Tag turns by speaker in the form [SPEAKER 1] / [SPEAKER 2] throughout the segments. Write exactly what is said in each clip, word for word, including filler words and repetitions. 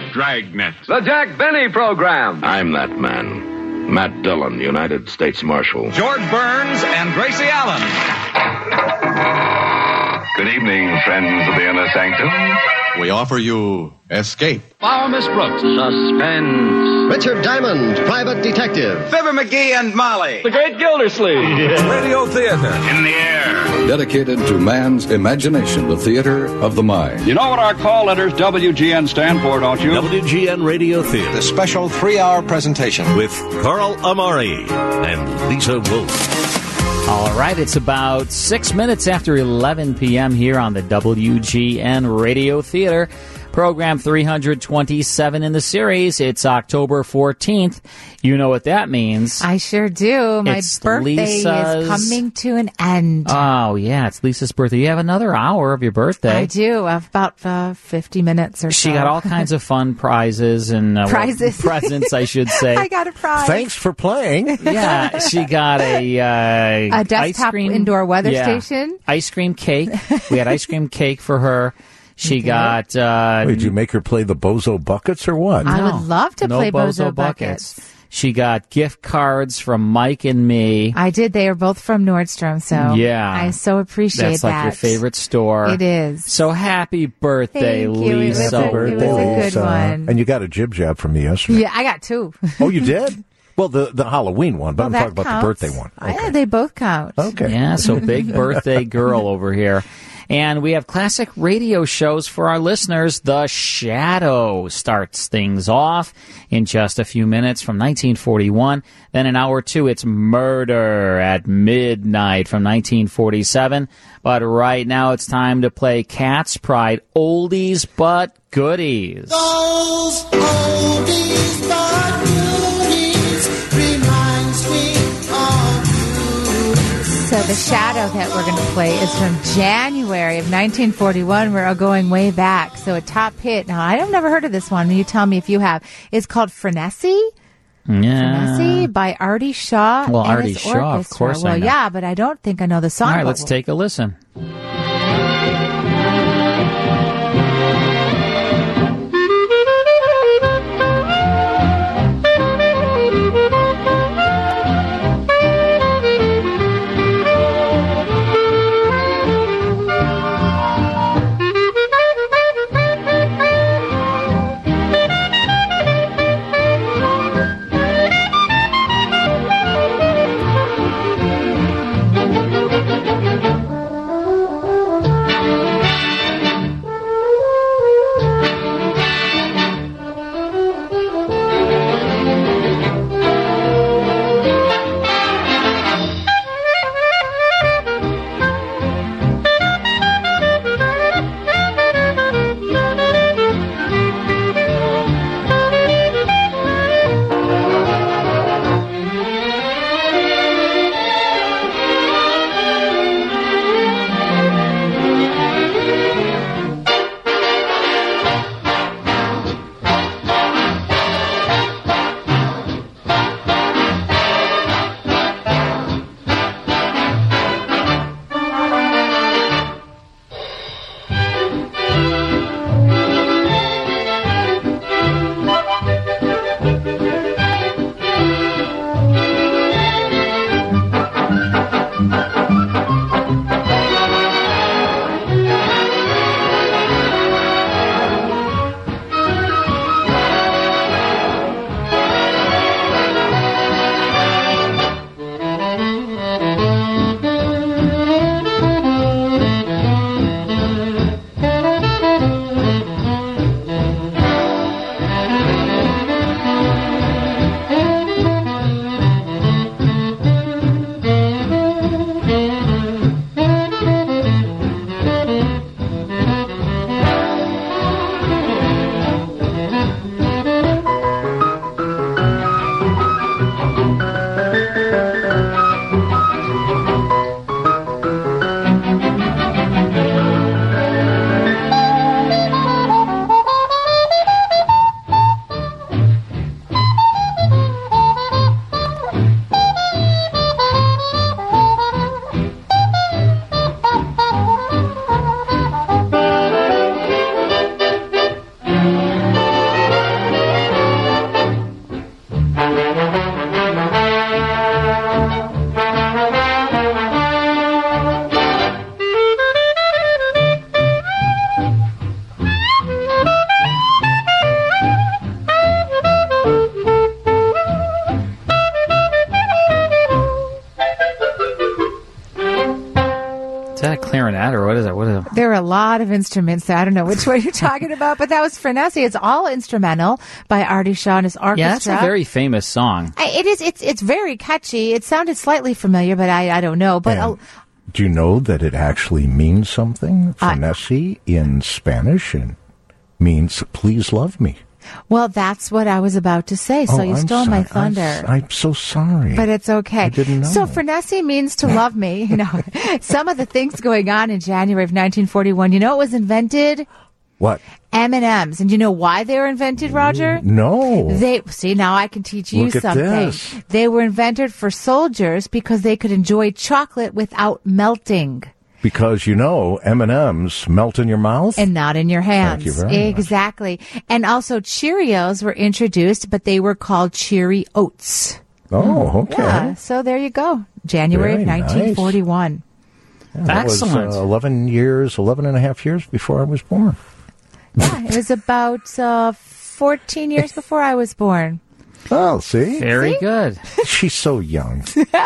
[SPEAKER 1] Dragnet.
[SPEAKER 2] The Jack Benny Program.
[SPEAKER 3] I'm that man. Matt Dillon, United States Marshal.
[SPEAKER 4] George Burns and Gracie Allen.
[SPEAKER 5] Good evening, friends of the Inner Sanctum.
[SPEAKER 6] We offer you Escape.
[SPEAKER 4] Follow Miss Brooks.
[SPEAKER 7] Suspense. Richard Diamond, Private Detective.
[SPEAKER 4] Fibber McGee and Molly.
[SPEAKER 2] The Great Gildersleeve.
[SPEAKER 4] Yeah. Radio Theater.
[SPEAKER 5] In the air.
[SPEAKER 8] Dedicated to man's imagination, the theater of the mind.
[SPEAKER 9] You know what our call letters W G N stand for, don't you?
[SPEAKER 10] W G N Radio Theater.
[SPEAKER 6] The special three-hour presentation
[SPEAKER 10] with Carl Amari and Lisa Wolf.
[SPEAKER 11] All right, it's about six minutes after eleven p.m. here on the W G N Radio Theater. Program three hundred twenty-seven in the series. It's October fourteenth. You know what that means.
[SPEAKER 12] I sure do. My
[SPEAKER 11] It's
[SPEAKER 12] birthday
[SPEAKER 11] Lisa's-
[SPEAKER 12] is coming to an end.
[SPEAKER 11] Oh, yeah, it's Lisa's birthday. You have another hour of your birthday.
[SPEAKER 12] I do. I have about uh, fifty minutes or so.
[SPEAKER 11] She got all kinds of fun prizes and uh,
[SPEAKER 12] Prizes.
[SPEAKER 11] well, presents, I should say.
[SPEAKER 12] I got a prize.
[SPEAKER 13] Thanks for playing.
[SPEAKER 11] Yeah, she got a uh,
[SPEAKER 12] A desktop
[SPEAKER 11] ice cream,
[SPEAKER 12] indoor weather
[SPEAKER 11] yeah,
[SPEAKER 12] station.
[SPEAKER 11] Ice cream cake. We had ice cream cake for her. She got. Uh,
[SPEAKER 13] Wait, did you make her play the Bozo Buckets or what?
[SPEAKER 12] I
[SPEAKER 11] No.
[SPEAKER 12] would love to
[SPEAKER 11] no
[SPEAKER 12] play
[SPEAKER 11] Bozo
[SPEAKER 12] Bozo Buckets.
[SPEAKER 11] She got gift cards from Mike and me.
[SPEAKER 12] I did. They are both from Nordstrom, so
[SPEAKER 11] Yeah.
[SPEAKER 12] I so appreciate
[SPEAKER 11] That's
[SPEAKER 12] that.
[SPEAKER 11] like your favorite store.
[SPEAKER 12] It is.
[SPEAKER 11] So happy birthday,
[SPEAKER 12] Thank you. It was
[SPEAKER 11] Lisa.
[SPEAKER 12] a-
[SPEAKER 13] Happy birthday,
[SPEAKER 12] it was a good
[SPEAKER 13] Lisa.
[SPEAKER 12] one.
[SPEAKER 13] And you got a jib jab from me yesterday.
[SPEAKER 12] Yeah, I got two.
[SPEAKER 13] Oh, you did? Well, the, the Halloween one, but
[SPEAKER 12] Well,
[SPEAKER 13] I'm
[SPEAKER 12] that
[SPEAKER 13] talking about
[SPEAKER 12] counts.
[SPEAKER 13] the birthday one.
[SPEAKER 12] Yeah, they both count.
[SPEAKER 13] Okay.
[SPEAKER 11] Yeah, so big birthday girl over here. And we have classic radio shows for our listeners. The Shadow starts things off in just a few minutes from nineteen forty-one. Then in hour two, it's Murder at Midnight from nineteen forty-seven. But right now, it's time to play Cat's Pride Oldies But Goodies.
[SPEAKER 14] Those oldies but goodies reminds me of you.
[SPEAKER 12] So the Shadow that we're going to play is from January of nineteen forty-one. We're going way back. So a top hit. Now, I've never heard of this one. You tell me if you have. It's called Frenessy.
[SPEAKER 11] Yeah.
[SPEAKER 12] Frenessy by Artie Shaw.
[SPEAKER 11] Well,
[SPEAKER 12] and
[SPEAKER 11] Artie
[SPEAKER 12] his
[SPEAKER 11] Shaw, of
[SPEAKER 12] orchestra.
[SPEAKER 11] course I
[SPEAKER 12] Well,
[SPEAKER 11] know.
[SPEAKER 12] yeah, but I don't think I know the song.
[SPEAKER 11] All right,
[SPEAKER 12] but
[SPEAKER 11] let's
[SPEAKER 12] we'll-
[SPEAKER 11] take a listen.
[SPEAKER 12] There are a lot of instruments there. I don't know which one you're talking about, but that was Frenessi. It's all instrumental by Artie Shaw and his orchestra.
[SPEAKER 11] Yeah, that's a very famous song.
[SPEAKER 12] I, it is. It's it's very catchy. It sounded slightly familiar, but I, I don't know. But
[SPEAKER 13] And do you know that it actually means something?
[SPEAKER 12] Uh,
[SPEAKER 13] Frenessi in Spanish and means "please love me."
[SPEAKER 12] well, that's what I was about to say. So
[SPEAKER 13] Oh,
[SPEAKER 12] you
[SPEAKER 13] I'm
[SPEAKER 12] stole my
[SPEAKER 13] sorry. I'm
[SPEAKER 12] thunder.
[SPEAKER 13] s- I'm so sorry.
[SPEAKER 12] But it's okay.
[SPEAKER 13] I didn't know.
[SPEAKER 12] So Frenessi means to love me. You know, some of the things going on in January of nineteen forty-one. You know, it was invented
[SPEAKER 13] What?
[SPEAKER 12] M and M's, and you know why they were invented, Roger?
[SPEAKER 13] No.
[SPEAKER 12] They see now I can teach you
[SPEAKER 13] Look at
[SPEAKER 12] something.
[SPEAKER 13] this.
[SPEAKER 12] They were invented for soldiers because they could enjoy chocolate without melting.
[SPEAKER 13] Because, you know, M and M's melt in your mouth.
[SPEAKER 12] And not in your hands.
[SPEAKER 13] Thank you very much.
[SPEAKER 12] Exactly. And also Cheerios were introduced, but they were called Cheery Oats.
[SPEAKER 13] Oh, okay.
[SPEAKER 12] Yeah, so there you go. January
[SPEAKER 13] Very
[SPEAKER 12] of nineteen forty-one.
[SPEAKER 13] Yeah, that
[SPEAKER 11] Excellent.
[SPEAKER 13] was uh, eleven years, eleven and a half years before I was born.
[SPEAKER 12] Yeah, it was about uh, fourteen years before I was born.
[SPEAKER 13] Oh, see?
[SPEAKER 11] Very good.
[SPEAKER 13] She's so young.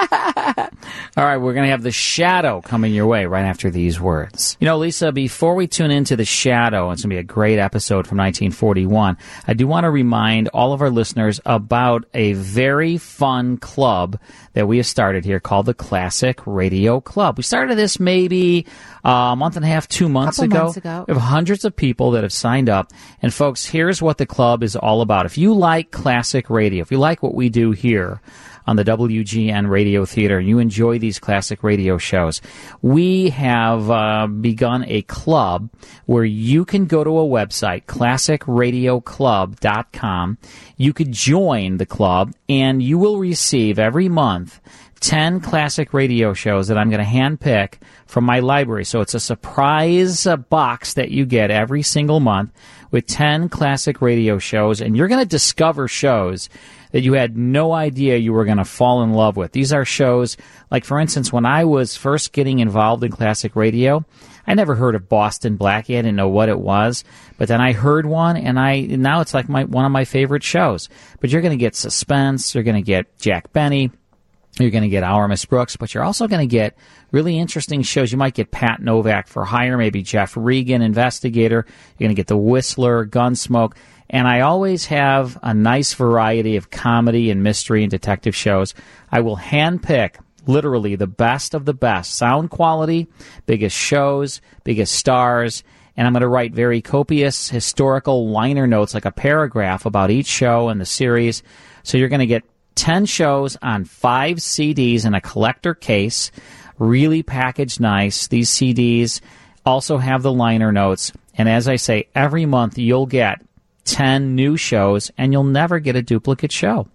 [SPEAKER 11] All right, we're going to have The Shadow coming your way right after these words. You know, Lisa, before we tune into The Shadow, it's going to be a great episode from nineteen forty-one, I do want to remind all of our listeners about a very fun club that we have started here called the Classic Radio Club. We started this maybe uh, a month and a half, two months
[SPEAKER 12] Couple
[SPEAKER 11] ago.
[SPEAKER 12] months ago.
[SPEAKER 11] We have hundreds of people that have signed up. And folks, here's what the club is all about. If you like classic radio, if you like what we do here on the W G N Radio Theater, and you enjoy these classic radio shows, we have uh, begun a club where you can go to a website, classic radio club dot com. You could join the club, and you will receive every month ten classic radio shows that I'm going to handpick from my library. So it's a surprise uh, box that you get every single month with ten classic radio shows, and you're going to discover shows that you had no idea you were going to fall in love with. These are shows, like, for instance, when I was first getting involved in classic radio, I never heard of Boston Blackie. I didn't know what it was. But then I heard one, and I now it's like my one of my favorite shows. But you're going to get suspense. You're going to get Jack Benny. You're going to get Our Miss Brooks. But you're also going to get really interesting shows. You might get Pat Novak for hire, maybe Jeff Regan, investigator. You're going to get The Whistler, Gunsmoke. And I always have a nice variety of comedy and mystery and detective shows. I will handpick literally the best of the best. Sound quality, biggest shows, biggest stars. And I'm going to write very copious historical liner notes, like a paragraph about each show and the series. So you're going to get ten shows on five C Ds in a collector case, really packaged nice. These C Ds also have the liner notes. And as I say, every month you'll get ten new shows, and you'll never get a duplicate show.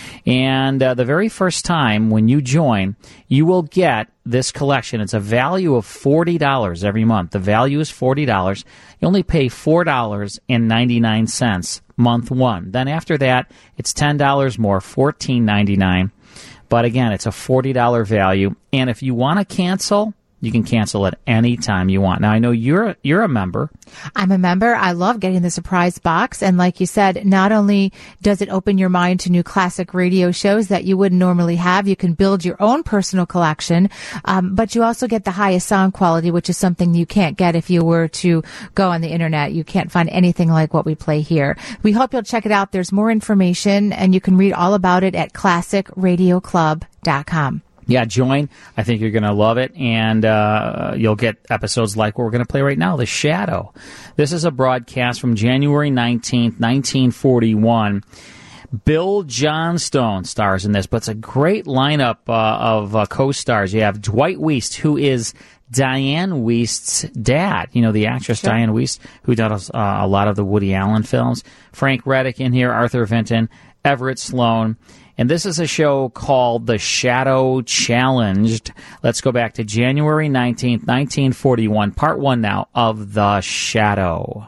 [SPEAKER 11] And uh, the very first time when you join, you will get this collection. It's a value of forty dollars every month. The value is forty dollars. You only pay four dollars and ninety-nine cents month one. Then after that, it's ten dollars more, fourteen ninety-nine. But again, it's a forty dollars value. And if you want to cancel, you can cancel at any time you want. Now, I know you're you're a member.
[SPEAKER 12] I'm a member. I love getting the surprise box. And like you said, not only does it open your mind to new classic radio shows that you wouldn't normally have, you can build your own personal collection, um, but you also get the highest sound quality, which is something you can't get if you were to go on the internet. You can't find anything like what we play here. We hope you'll check it out. There's more information, and you can read all about it at classic radio club dot com.
[SPEAKER 11] Yeah, join. I think you're going to love it, and uh, you'll get episodes like what we're going to play right now, The Shadow. This is a broadcast from January nineteenth, nineteen forty-one. Bill Johnstone stars in this, but it's a great lineup uh, of uh, co-stars. You have Dwight Weiss, who is Diane Weist's dad. You know, the actress
[SPEAKER 12] Sure.
[SPEAKER 11] Diane Weiss, who does uh, a lot of the Woody Allen films. Frank Reddick in here, Arthur Vinton, Everett Sloan. And this is a show called The Shadow Challenged. Let's go back to January nineteenth, nineteen forty-one, part one now of The Shadow.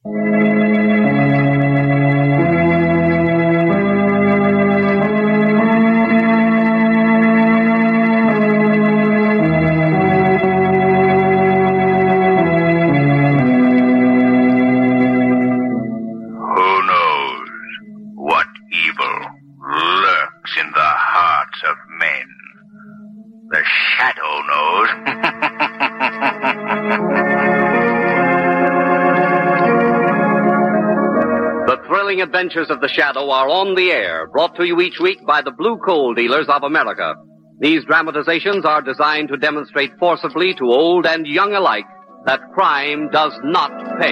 [SPEAKER 5] Who knows what evil lurks in the hearts of men? The Shadow knows.
[SPEAKER 1] thrilling adventures of the Shadow are on the air, brought to you each week by the Blue Coal Dealers of America. These dramatizations are designed to demonstrate forcibly to old and young alike that crime does not pay.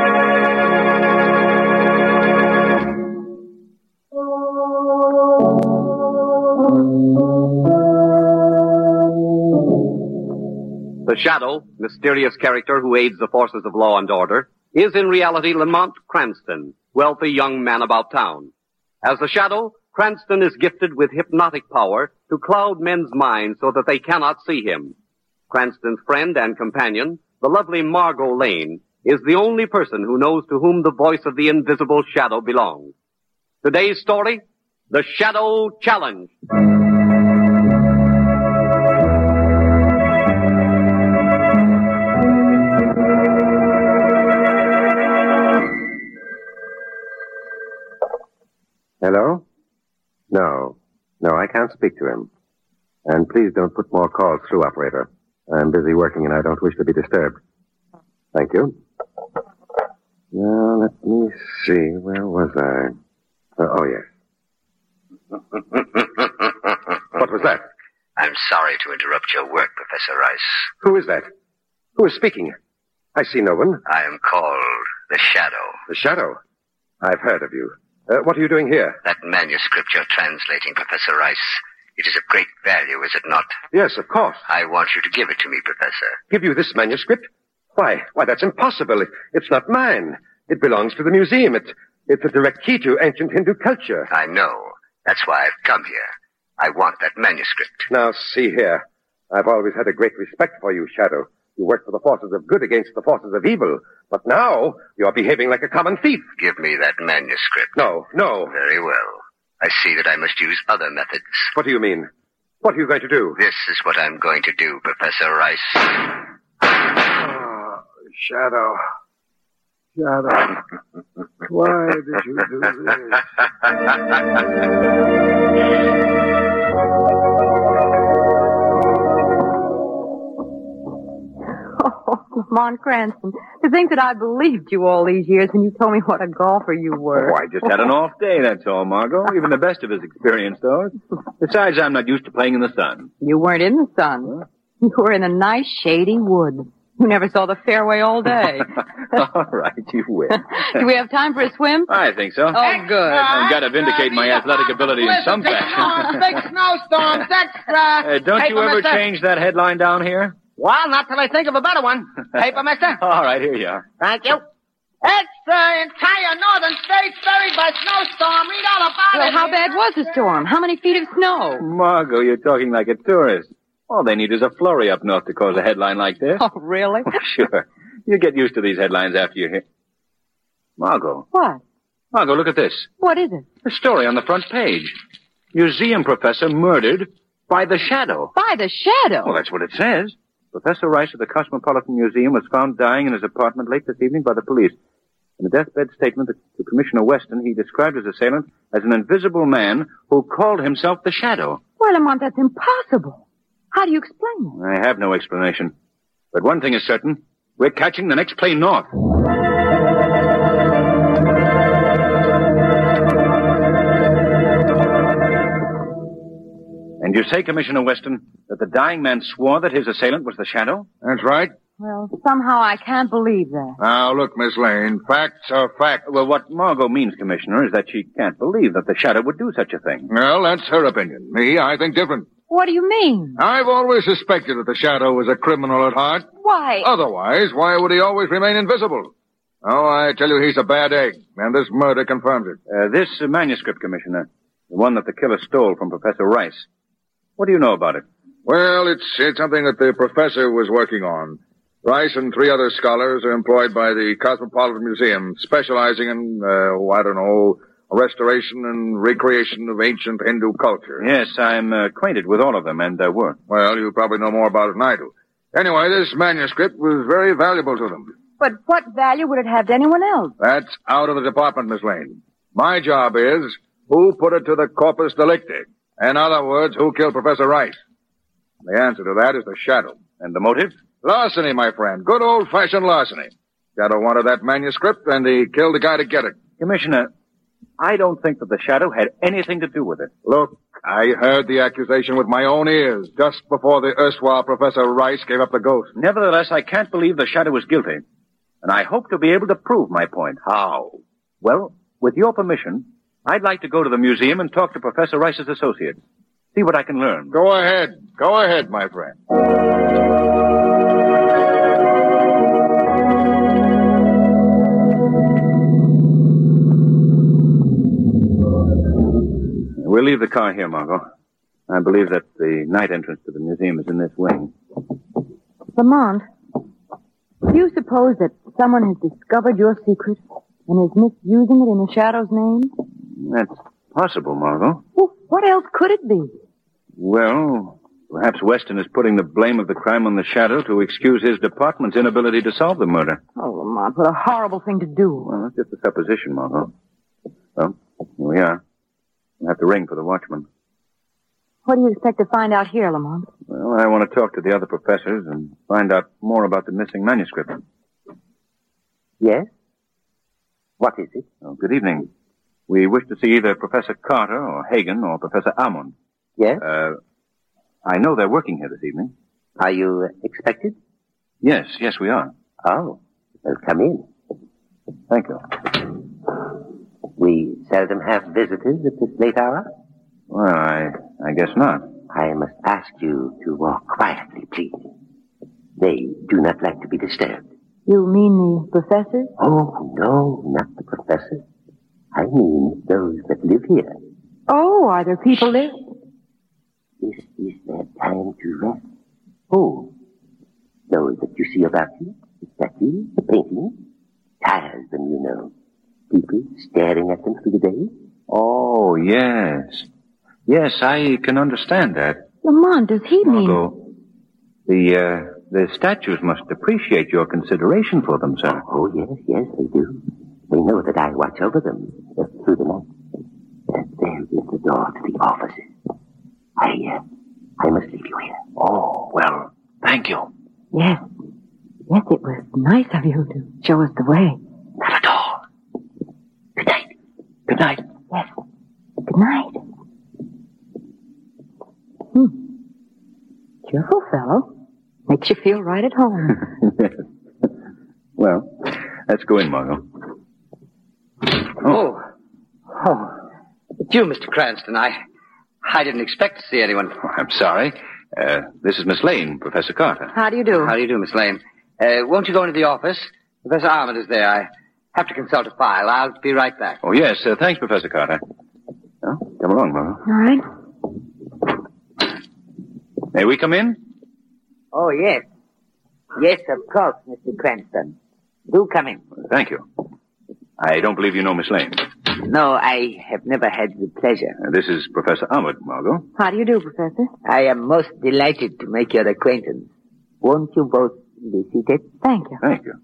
[SPEAKER 1] The Shadow, mysterious character who aids the forces of law and order, is in reality Lamont Cranston, wealthy young man about town. As the Shadow, Cranston is gifted with hypnotic power to cloud men's minds so that they cannot see him. Cranston's friend and companion, the lovely Margot Lane, is the only person who knows to whom the voice of the invisible Shadow belongs. Today's story, The Shadow Challenge.
[SPEAKER 15] Hello? No. No, I can't speak to him. And please don't put more calls through, operator. I'm busy working and I don't wish to be disturbed. Thank you. Now, let me see. Where was I? Uh, oh, yes. What was that?
[SPEAKER 5] I'm sorry to interrupt your work, Professor Rice.
[SPEAKER 15] Who is that? Who is speaking? I see no one.
[SPEAKER 5] I am called the Shadow.
[SPEAKER 15] The Shadow? I've heard of you. Uh, what are you doing here?
[SPEAKER 5] That manuscript you're translating, Professor Rice. It is of great value, is it not?
[SPEAKER 15] Yes, of course.
[SPEAKER 5] I want you to give it to me, Professor.
[SPEAKER 15] Give you this manuscript? Why, why, that's impossible. It, it's not mine. It belongs to the museum. It, it's a direct key to ancient Hindu culture.
[SPEAKER 5] I know. That's why I've come here. I want that manuscript.
[SPEAKER 15] Now, see here. I've always had a great respect for you, Shadow. You work for the forces of good against the forces of evil. But now, you're behaving like a common thief.
[SPEAKER 5] Give me that manuscript.
[SPEAKER 15] No, no.
[SPEAKER 5] Very well. I see that I must use other methods.
[SPEAKER 15] What do you mean? What are you going to do?
[SPEAKER 5] This is what I'm going to do, Professor Rice.
[SPEAKER 15] Oh, Shadow. Shadow. Why did you do this?
[SPEAKER 16] Oh, Lamont Cranston, to think that I believed you all these years when you told me what a golfer you were.
[SPEAKER 17] Oh, I just had an off day, that's all, Margot. Even the best of us experienced those. Besides, I'm not used to playing in the sun.
[SPEAKER 16] You weren't in the sun. You were in a nice, shady wood. You never saw the fairway all day.
[SPEAKER 17] All right, you win.
[SPEAKER 16] Do we have time for a swim?
[SPEAKER 17] I think so.
[SPEAKER 16] Oh, good.
[SPEAKER 17] I've got to vindicate my athletic ability in some fashion.
[SPEAKER 18] Big snowstorms, extra.
[SPEAKER 17] Uh, don't you ever
[SPEAKER 18] mister.
[SPEAKER 17] change that headline down here?
[SPEAKER 18] Well, not till I think of a better one. Paper, mister?
[SPEAKER 17] All right, here you are.
[SPEAKER 18] Thank you. It's the entire northern states buried by snowstorm. Read all about
[SPEAKER 16] Well,
[SPEAKER 18] it.
[SPEAKER 16] how bad was the storm? How many feet of snow?
[SPEAKER 17] Margot, you're talking like a tourist. All they need is a flurry up north to cause a headline like this.
[SPEAKER 16] Oh, really?
[SPEAKER 17] Sure. You get used to these headlines after you hear. Margot.
[SPEAKER 16] What?
[SPEAKER 17] Margot, look at this.
[SPEAKER 16] What is it?
[SPEAKER 17] A story on the front page. Museum professor murdered by the Shadow.
[SPEAKER 16] By the Shadow?
[SPEAKER 17] Well, that's what it says. Professor Rice of the Cosmopolitan Museum was found dying in his apartment late this evening by the police. In a deathbed statement to Commissioner Weston, he described his assailant as an invisible man who called himself the Shadow.
[SPEAKER 16] Well, Lamont, that's impossible. How do you explain it?
[SPEAKER 17] I have no explanation. But one thing is certain. We're catching the next plane north. And you say, Commissioner Weston, that the dying man swore that his assailant was the Shadow?
[SPEAKER 19] That's right.
[SPEAKER 16] Well, somehow I can't believe that.
[SPEAKER 19] Now, look, Miss Lane, facts are facts.
[SPEAKER 17] Well, what Margot means, Commissioner, is that she can't believe that the Shadow would do such a thing.
[SPEAKER 19] Well, that's her opinion. Me, I think different.
[SPEAKER 16] What do you mean?
[SPEAKER 19] I've always suspected that the Shadow was a criminal at heart.
[SPEAKER 16] Why?
[SPEAKER 19] Otherwise, why would he always remain invisible? Oh, I tell you, he's a bad egg, and this murder confirms it.
[SPEAKER 17] Uh, this uh, manuscript, Commissioner, the one that the killer stole from Professor Rice. What do you know about it?
[SPEAKER 19] Well, it's, it's something that the professor was working on. Rice and three other scholars are employed by the Cosmopolitan Museum, specializing in, uh, oh, I don't know, restoration and recreation of ancient Hindu culture.
[SPEAKER 17] Yes, I'm uh, acquainted with all of them and their work.
[SPEAKER 19] Well, you probably know more about it than I do. Anyway, this manuscript was very valuable to them.
[SPEAKER 16] But what value would it have to anyone else?
[SPEAKER 19] That's out of the department, Miss Lane. My job is, who put it to the corpus delicti? In other words, who killed Professor Rice? The answer to that is the Shadow.
[SPEAKER 17] And the motive?
[SPEAKER 19] Larceny, my friend. Good old-fashioned larceny. Shadow wanted that manuscript, and he killed the guy to get it.
[SPEAKER 17] Commissioner, I don't think that the shadow had anything to do with it.
[SPEAKER 19] Look, I heard the accusation with my own ears just before the erstwhile Professor Rice gave up the ghost.
[SPEAKER 17] Nevertheless, I can't believe the shadow is guilty. And I hope to be able to prove my point.
[SPEAKER 19] How?
[SPEAKER 17] Well, with your permission, I'd like to go to the museum and talk to Professor Rice's associates. See what I can learn.
[SPEAKER 19] Go ahead. Go ahead, my friend.
[SPEAKER 17] We'll leave the car here, Margot. I believe that the night entrance to the museum is in this wing.
[SPEAKER 16] Lamont, do you suppose that someone has discovered your secret and is misusing it in the Shadow's name?
[SPEAKER 17] That's possible, Margot.
[SPEAKER 16] Well, what else could it be?
[SPEAKER 17] Well, perhaps Weston is putting the blame of the crime on the Shadow to excuse his department's inability to solve the murder.
[SPEAKER 16] Oh, Lamont, what a horrible thing to do.
[SPEAKER 17] Well, that's just a supposition, Margot. Well, here we are. We'll have to ring for the watchman.
[SPEAKER 16] What do you expect to find out here, Lamont?
[SPEAKER 17] Well, I want to talk to the other professors and find out more about the missing manuscript.
[SPEAKER 20] Yes? What is it?
[SPEAKER 17] Oh, good evening. We wish to see either Professor Carter or Hagen or Professor Almond.
[SPEAKER 20] Yes?
[SPEAKER 17] Uh, I know they're working here this evening.
[SPEAKER 20] Are you expected?
[SPEAKER 17] Yes, yes, we are.
[SPEAKER 20] Oh, well, come in.
[SPEAKER 17] Thank you.
[SPEAKER 20] We seldom have visitors at this late hour.
[SPEAKER 17] Well, I, I guess not.
[SPEAKER 20] I must ask you to walk quietly, please. They do not like to be disturbed.
[SPEAKER 16] You mean the professors?
[SPEAKER 20] Oh, no, not the professors. I mean those that live here.
[SPEAKER 16] Oh, are there people there?
[SPEAKER 20] This is their time to rest. Oh, those that you see about you, the statues, the paintings, tires them, you know. People staring at them through the day.
[SPEAKER 17] Oh, yes. Yes, I can understand that.
[SPEAKER 16] Lamont, does he mean...
[SPEAKER 17] Margot, the, uh, the statues must appreciate your consideration for them, sir.
[SPEAKER 20] Oh, yes, yes, they do. They know that I watch over them uh, through the night. And there is the door to the offices. I, uh, I must leave you here.
[SPEAKER 17] Oh, well, thank you.
[SPEAKER 16] Yes. Yes, it was nice of you to show us the way.
[SPEAKER 20] Not at all. Good night.
[SPEAKER 17] Good night.
[SPEAKER 16] Yes. Good night. Hmm. Cheerful fellow. Makes you feel right at home.
[SPEAKER 17] Well, let's go in, Margot.
[SPEAKER 21] Oh. Oh. It's you, Mister Cranston. I... I didn't expect to see anyone.
[SPEAKER 17] Oh, I'm sorry. Uh, this is Miss Lane, Professor Carter.
[SPEAKER 16] How do you do?
[SPEAKER 21] How do you do, Miss Lane? Uh, won't you go into the office? Professor Armand is there. I have to consult a file. I'll be right back.
[SPEAKER 17] Oh, yes. Uh, thanks, Professor Carter. Well, come along, Margot.
[SPEAKER 16] All right.
[SPEAKER 17] May we come in?
[SPEAKER 22] Oh, yes. Yes, of course, Mister Cranston. Do come in.
[SPEAKER 17] Thank you. I don't believe you know Miss Lane.
[SPEAKER 22] No, I have never had the pleasure.
[SPEAKER 17] Uh, this is Professor Ahmed, Margot.
[SPEAKER 16] How do you do, Professor?
[SPEAKER 22] I am most delighted to make your acquaintance. Won't you both be seated?
[SPEAKER 16] Thank you.
[SPEAKER 17] Thank you.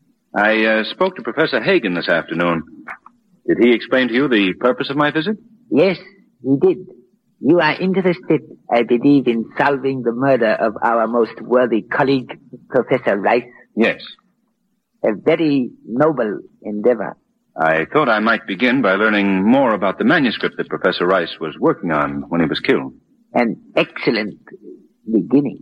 [SPEAKER 17] I uh, spoke to Professor Hagen this afternoon. Did he explain to you the purpose of my visit?
[SPEAKER 22] Yes, he did. You are interested, I believe, in solving the murder of our most worthy colleague, Professor Rice?
[SPEAKER 17] Yes.
[SPEAKER 22] A very noble endeavor.
[SPEAKER 17] I thought I might begin by learning more about the manuscript that Professor Rice was working on when he was killed.
[SPEAKER 22] An excellent beginning.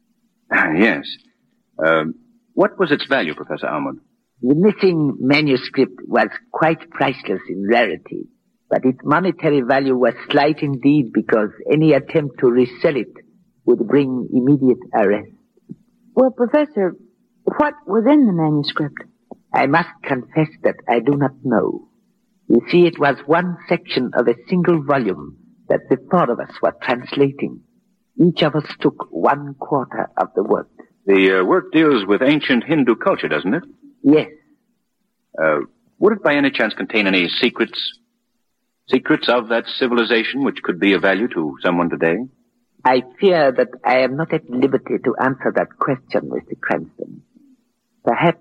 [SPEAKER 17] Yes. Uh, what was its value, Professor Almond?
[SPEAKER 22] The missing manuscript was quite priceless in rarity, but its monetary value was slight indeed because any attempt to resell it would bring immediate arrest.
[SPEAKER 16] Well, Professor, what was in the manuscript?
[SPEAKER 22] I must confess that I do not know. You see, it was one section of a single volume that the four of us were translating. Each of us took one quarter of the work.
[SPEAKER 17] The uh, work deals with ancient Hindu culture, doesn't it?
[SPEAKER 22] Yes.
[SPEAKER 17] Uh, would it by any chance contain any secrets? Secrets of that civilization which could be of value to someone today?
[SPEAKER 22] I fear that I am not at liberty to answer that question, Mister Cranston. Perhaps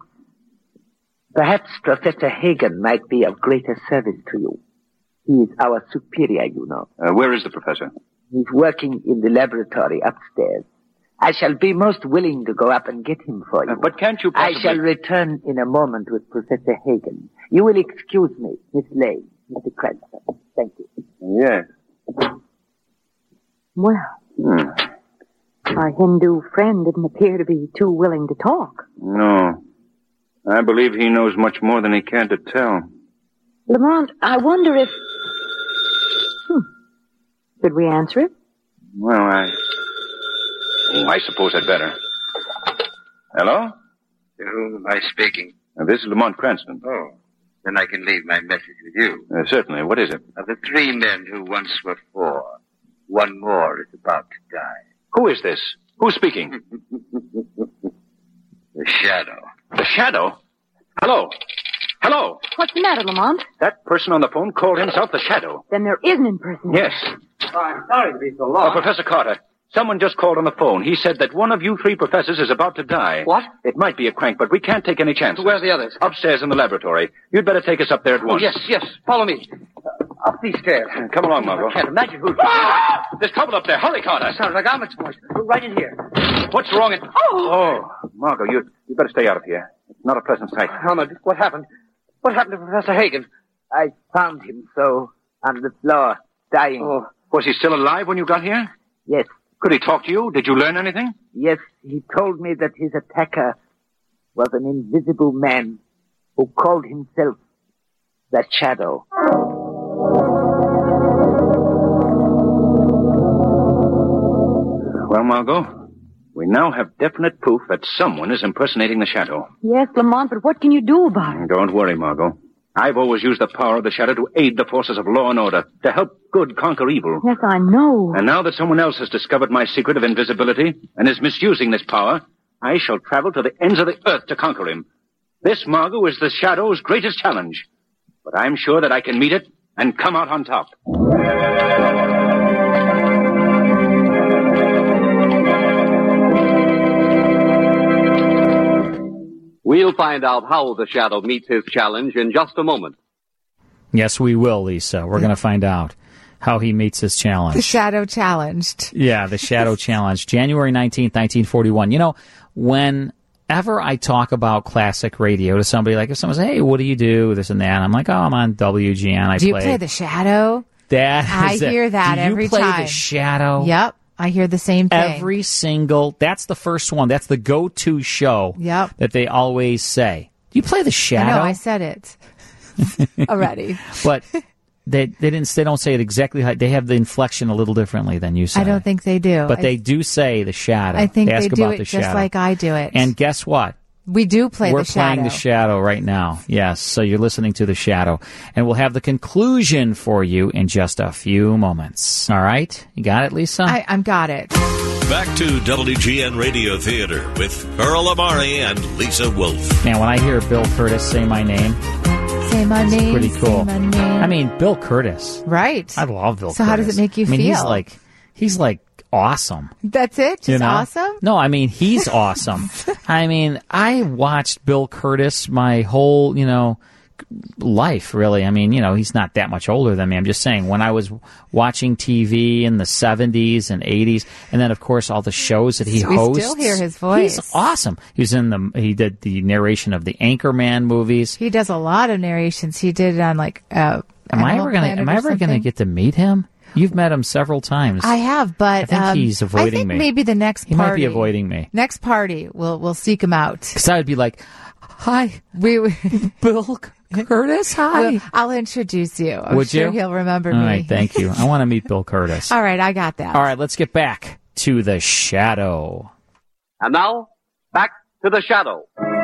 [SPEAKER 22] Perhaps Professor Hagen might be of greater service to you. He is our superior, you know.
[SPEAKER 17] Uh, where is the professor?
[SPEAKER 22] He's working in the laboratory upstairs. I shall be most willing to go up and get him for you.
[SPEAKER 17] Uh, but can't you possibly...
[SPEAKER 22] I shall return in a moment with Professor Hagen. You will excuse me, Miss Lane. Mister Cranston. Thank you.
[SPEAKER 17] Yes.
[SPEAKER 16] Well,
[SPEAKER 17] Hmm.
[SPEAKER 16] our Hindu friend didn't appear to be too willing to talk.
[SPEAKER 17] No. I believe he knows much more than he can to tell.
[SPEAKER 16] Lamont, I wonder if... Hmm. Should we answer it?
[SPEAKER 17] Well, I... Oh, I suppose I'd better. Hello?
[SPEAKER 5] To whom am I speaking?
[SPEAKER 17] Uh, this is Lamont Cranston.
[SPEAKER 5] Oh. Then I can leave my message with you.
[SPEAKER 17] Uh, certainly. What is it?
[SPEAKER 5] Of the three men who once were four, one more is about to die.
[SPEAKER 17] Who is this? Who's speaking?
[SPEAKER 5] The Shadow.
[SPEAKER 17] The Shadow? Hello? Hello?
[SPEAKER 16] What's the matter, Lamont?
[SPEAKER 17] That person on the phone called himself the Shadow.
[SPEAKER 16] Then there is an impersonator.
[SPEAKER 17] Yes.
[SPEAKER 21] Oh, I'm sorry to be so
[SPEAKER 17] Uh,
[SPEAKER 21] long.
[SPEAKER 17] Professor Carter, someone just called on the phone. He said that one of you three professors is about to die.
[SPEAKER 21] What?
[SPEAKER 17] It might be a crank, but we can't take any chances.
[SPEAKER 21] Where are the others?
[SPEAKER 17] Upstairs in the laboratory. You'd better take us up there at
[SPEAKER 21] Oh,
[SPEAKER 17] once.
[SPEAKER 21] yes, yes. Follow me. Uh, up these stairs.
[SPEAKER 17] Come along, Margot.
[SPEAKER 21] I can't imagine who...
[SPEAKER 17] Ah! There's trouble up there. Hurry, Carter.
[SPEAKER 21] Sounds like Ahmed's voice. Right in here.
[SPEAKER 17] What's wrong? At... Oh! Oh, Margot, you you better stay out of here. It's not a pleasant sight.
[SPEAKER 21] Ahmed, what happened? What happened to Professor Hagen?
[SPEAKER 22] I found him so on the floor, dying.
[SPEAKER 17] Oh, was he still alive when you got here?
[SPEAKER 22] Yes.
[SPEAKER 17] Could he talk to you? Did you learn anything?
[SPEAKER 22] Yes, he told me that his attacker was an invisible man who called himself the Shadow.
[SPEAKER 17] Well, Margot, we now have definite proof that someone is impersonating the Shadow.
[SPEAKER 16] Yes, Lamont, but what can you do about it?
[SPEAKER 17] Don't worry, Margot. I've always used the power of the Shadow to aid the forces of law and order, to help good conquer evil.
[SPEAKER 16] Yes, I know.
[SPEAKER 17] And now that someone else has discovered my secret of invisibility and is misusing this power, I shall travel to the ends of the earth to conquer him. This, Margot, is the Shadow's greatest challenge. But I'm sure that I can meet it and come out on top.
[SPEAKER 1] We'll find out how the Shadow meets his challenge in just a moment.
[SPEAKER 11] Yes, we will, Lisa. We're going to find out how he meets his challenge.
[SPEAKER 12] The Shadow challenged.
[SPEAKER 11] Yeah, the Shadow Challenge, January nineteenth, nineteen forty-one. You know, whenever I talk about classic radio to somebody, like if someone says, hey, what do you do, this and that, I'm like, oh, I'm on W G N. I
[SPEAKER 12] do you
[SPEAKER 11] play.
[SPEAKER 12] play the Shadow?
[SPEAKER 11] That
[SPEAKER 12] I
[SPEAKER 11] is it.
[SPEAKER 12] hear that
[SPEAKER 11] do you
[SPEAKER 12] every
[SPEAKER 11] play
[SPEAKER 12] time.
[SPEAKER 11] The Shadow?
[SPEAKER 12] Yep. I hear the same thing.
[SPEAKER 11] Every single, that's the first one. That's the go-to show
[SPEAKER 12] Yep.
[SPEAKER 11] that they always say. Do you play the Shadow?
[SPEAKER 12] I know, I said it already.
[SPEAKER 11] But they they didn't they don't say it exactly how, they have the inflection a little differently than you say.
[SPEAKER 12] I don't think they do.
[SPEAKER 11] But
[SPEAKER 12] I,
[SPEAKER 11] they do say the Shadow.
[SPEAKER 12] I think
[SPEAKER 11] they, ask
[SPEAKER 12] they do
[SPEAKER 11] about
[SPEAKER 12] it
[SPEAKER 11] the
[SPEAKER 12] just
[SPEAKER 11] Shadow.
[SPEAKER 12] like I do it.
[SPEAKER 11] And guess what?
[SPEAKER 12] We do play
[SPEAKER 11] We're
[SPEAKER 12] the Shadow.
[SPEAKER 11] playing the Shadow right now. Yes, so you're listening to the Shadow. And we'll have the conclusion for you in just a few moments. All right? You got it, Lisa?
[SPEAKER 12] I, I'm got it.
[SPEAKER 10] Back to W G N Radio Theater with Earl Amari and Lisa Wolf.
[SPEAKER 11] Man, when I hear Bill Curtis say my name,
[SPEAKER 12] Say my
[SPEAKER 11] it's
[SPEAKER 12] name.
[SPEAKER 11] pretty cool.
[SPEAKER 12] Say my name.
[SPEAKER 11] I mean, Bill Curtis.
[SPEAKER 12] Right.
[SPEAKER 11] I love Bill
[SPEAKER 12] So
[SPEAKER 11] Curtis.
[SPEAKER 12] how does it make you
[SPEAKER 11] I mean,
[SPEAKER 12] feel?
[SPEAKER 11] he's like, he's like awesome.
[SPEAKER 12] That's it? Just
[SPEAKER 11] you know?
[SPEAKER 12] awesome?
[SPEAKER 11] No, I mean, he's awesome. I mean, I watched Bill Curtis my whole, you know, life, really. I mean, you know, he's not that much older than me. I'm just saying, when I was watching T V in the seventies and eighties, and then, of course, all the shows that he
[SPEAKER 12] We
[SPEAKER 11] hosts.
[SPEAKER 12] still hear his voice.
[SPEAKER 11] He's awesome. He was in the, he did the narration of the Anchorman movies.
[SPEAKER 12] He does a lot of narrations. He did it on, like, uh,
[SPEAKER 11] Am I
[SPEAKER 12] Animal
[SPEAKER 11] ever gonna,
[SPEAKER 12] Planet
[SPEAKER 11] am
[SPEAKER 12] or
[SPEAKER 11] I ever gonna
[SPEAKER 12] something.
[SPEAKER 11] get to meet him? You've met him several times.
[SPEAKER 12] I have, but
[SPEAKER 11] I think
[SPEAKER 12] um,
[SPEAKER 11] he's avoiding
[SPEAKER 12] I think
[SPEAKER 11] me.
[SPEAKER 12] maybe the next
[SPEAKER 11] He
[SPEAKER 12] party.
[SPEAKER 11] might be avoiding me.
[SPEAKER 12] Next party, we'll we'll seek him out.
[SPEAKER 11] Because I would be like, hi,
[SPEAKER 12] we, we
[SPEAKER 11] Bill Curtis, hi.
[SPEAKER 12] We'll- I'll introduce you. I'm
[SPEAKER 11] Would
[SPEAKER 12] sure
[SPEAKER 11] you?
[SPEAKER 12] he'll remember
[SPEAKER 11] All
[SPEAKER 12] me.
[SPEAKER 11] right, thank you. I want to meet Bill Curtis.
[SPEAKER 12] All right, I got that.
[SPEAKER 11] All right, let's get back to the Shadow.
[SPEAKER 1] And now, back to the Shadow.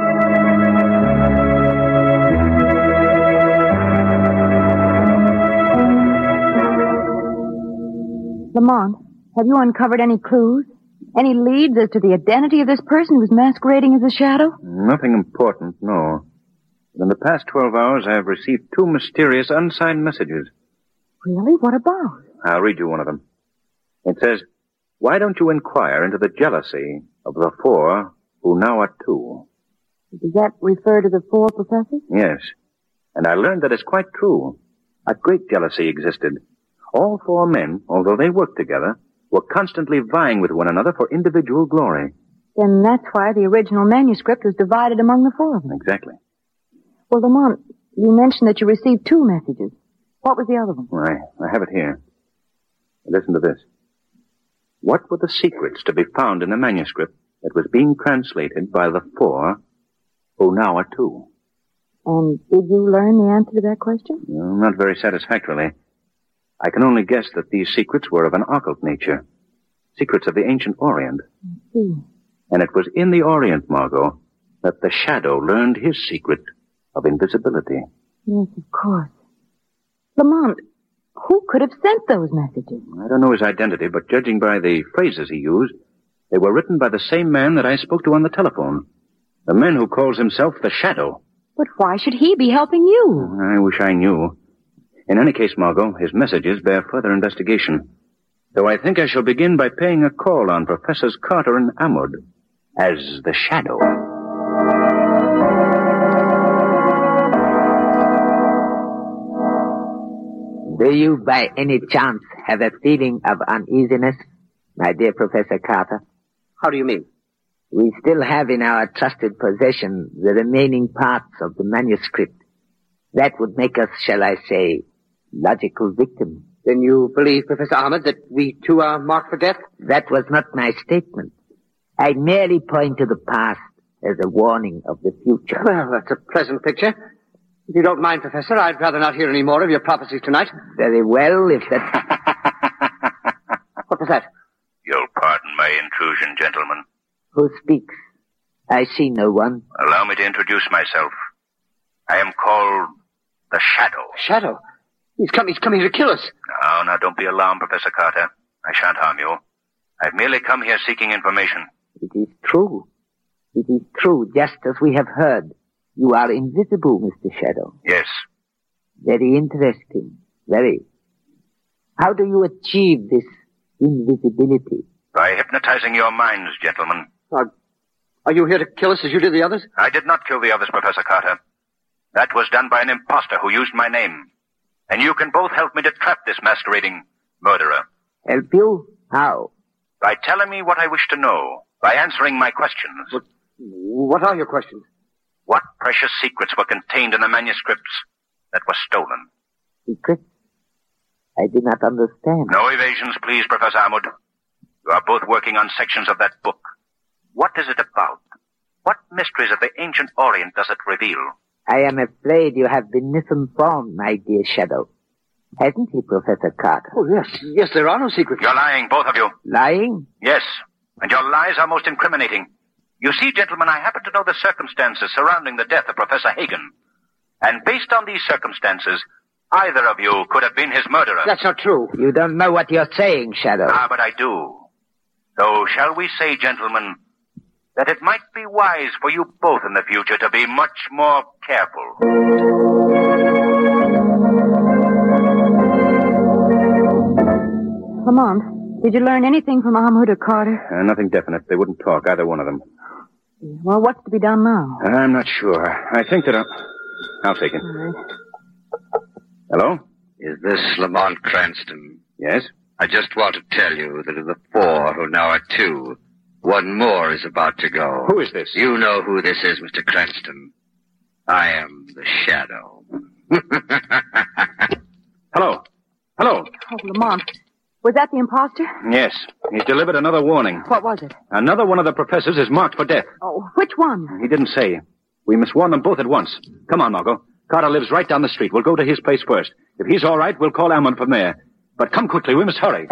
[SPEAKER 16] Lamont, have you uncovered any clues? Any leads as to the identity of this person who's masquerading as a Shadow?
[SPEAKER 17] Nothing important, no. But in the past twelve hours, I have received two mysterious unsigned messages.
[SPEAKER 16] Really? What about?
[SPEAKER 17] I'll read you one of them. It says, why don't you inquire into the jealousy of the four who now are two?
[SPEAKER 16] Does that refer to the four professors?
[SPEAKER 17] Yes. And I learned that it's quite true. A great jealousy existed. All four men, although they worked together, were constantly vying with one another for individual glory.
[SPEAKER 16] Then that's why the original manuscript was divided among the four of them.
[SPEAKER 17] Exactly.
[SPEAKER 16] Well, Lamont, you mentioned that you received two messages. What was the other one?
[SPEAKER 17] I, I have it here. Listen to this. What were the secrets to be found in the manuscript that was being translated by the four who now are two?
[SPEAKER 16] And did you learn the answer to that question?
[SPEAKER 17] No, not very satisfactorily. I can only guess that these secrets were of an occult nature. Secrets of the ancient Orient.
[SPEAKER 16] I see.
[SPEAKER 17] And it was in the Orient, Margot, that the Shadow learned his secret of invisibility.
[SPEAKER 16] Yes, of course. Lamont, who could have sent those messages?
[SPEAKER 17] I don't know his identity, but judging by the phrases he used, they were written by the same man that I spoke to on the telephone. The man who calls himself the Shadow.
[SPEAKER 16] But why should he be helping you?
[SPEAKER 17] I wish I knew. In any case, Margot, his messages bear further investigation. So I think I shall begin by paying a call on Professors Carter and Amud as the Shadow.
[SPEAKER 22] Do you by any chance have a feeling of uneasiness, my dear Professor Carter?
[SPEAKER 1] How do you mean?
[SPEAKER 22] We still have in our trusted possession the remaining parts of the manuscript. That would make us, shall I say, logical victims.
[SPEAKER 1] Then you believe, Professor Ahmed, that we too are marked for death?
[SPEAKER 22] That was not my statement. I merely point to the past as a warning of the future.
[SPEAKER 1] Well, that's a pleasant picture. If you don't mind, Professor, I'd rather not hear any more of your prophecies tonight.
[SPEAKER 22] Very well, if that...
[SPEAKER 1] What was that?
[SPEAKER 5] You'll pardon my intrusion, gentlemen.
[SPEAKER 22] Who speaks? I see no one.
[SPEAKER 5] Allow me to introduce myself. I am called the Shadow.
[SPEAKER 1] Shadow? He's come, he's come here to kill us.
[SPEAKER 5] No, now don't be alarmed, Professor Carter. I shan't harm you. I've merely come here seeking information.
[SPEAKER 22] It is true. It is true, just as we have heard. You are invisible, Mister Shadow.
[SPEAKER 5] Yes.
[SPEAKER 22] Very interesting. Very. How do you achieve this invisibility?
[SPEAKER 5] By hypnotizing your minds, gentlemen.
[SPEAKER 1] Are, are you here to kill us as you did the others?
[SPEAKER 5] I did not kill the others, Professor Carter. That was done by an imposter who used my name. And you can both help me to trap this masquerading murderer.
[SPEAKER 22] Help you? How?
[SPEAKER 5] By telling me what I wish to know. By answering my questions.
[SPEAKER 1] What, what are your questions?
[SPEAKER 5] What precious secrets were contained in the manuscripts that were stolen?
[SPEAKER 22] Secrets? I do not understand.
[SPEAKER 5] No evasions, please, Professor Amud. You are both working on sections of that book. What is it about? What mysteries of the ancient Orient does it reveal?
[SPEAKER 22] I am afraid you have been misinformed, my dear Shadow. Hasn't he, Professor Carter?
[SPEAKER 1] Oh, yes. Yes, there are no secrets.
[SPEAKER 5] You're lying, both of you.
[SPEAKER 22] Lying?
[SPEAKER 5] Yes. And your lies are most incriminating. You see, gentlemen, I happen to know the circumstances surrounding the death of Professor Hagen. And based on these circumstances, either of you could have been his murderer.
[SPEAKER 1] That's not true.
[SPEAKER 22] You don't know what you're saying, Shadow.
[SPEAKER 5] Ah, but I do. So shall we say, gentlemen, that it might be wise for you both in the future to be much more careful.
[SPEAKER 16] Lamont, did you learn anything from Ahmed or Carter?
[SPEAKER 17] Uh, nothing definite. They wouldn't talk, either one of them.
[SPEAKER 16] Well, what's to be done now?
[SPEAKER 17] I'm not sure. I think that I'll... I'll take it.
[SPEAKER 16] All right.
[SPEAKER 17] Hello?
[SPEAKER 5] Is this Lamont Cranston?
[SPEAKER 17] Yes?
[SPEAKER 5] I just want to tell you that of the four who now are two, one more is about to go.
[SPEAKER 17] Who is this?
[SPEAKER 5] You know who this is, Mister Cranston. I am the Shadow.
[SPEAKER 17] Hello? Hello?
[SPEAKER 16] Oh, Lamont, was that the imposter?
[SPEAKER 17] Yes. He's delivered another warning.
[SPEAKER 16] What was it?
[SPEAKER 17] Another one of the professors is marked for death.
[SPEAKER 16] Oh, which one?
[SPEAKER 17] He didn't say. We must warn them both at once. Come on, Margot. Carter lives right down the street. We'll go to his place first. If he's all right, we'll call Amon from there. But come quickly. We must hurry.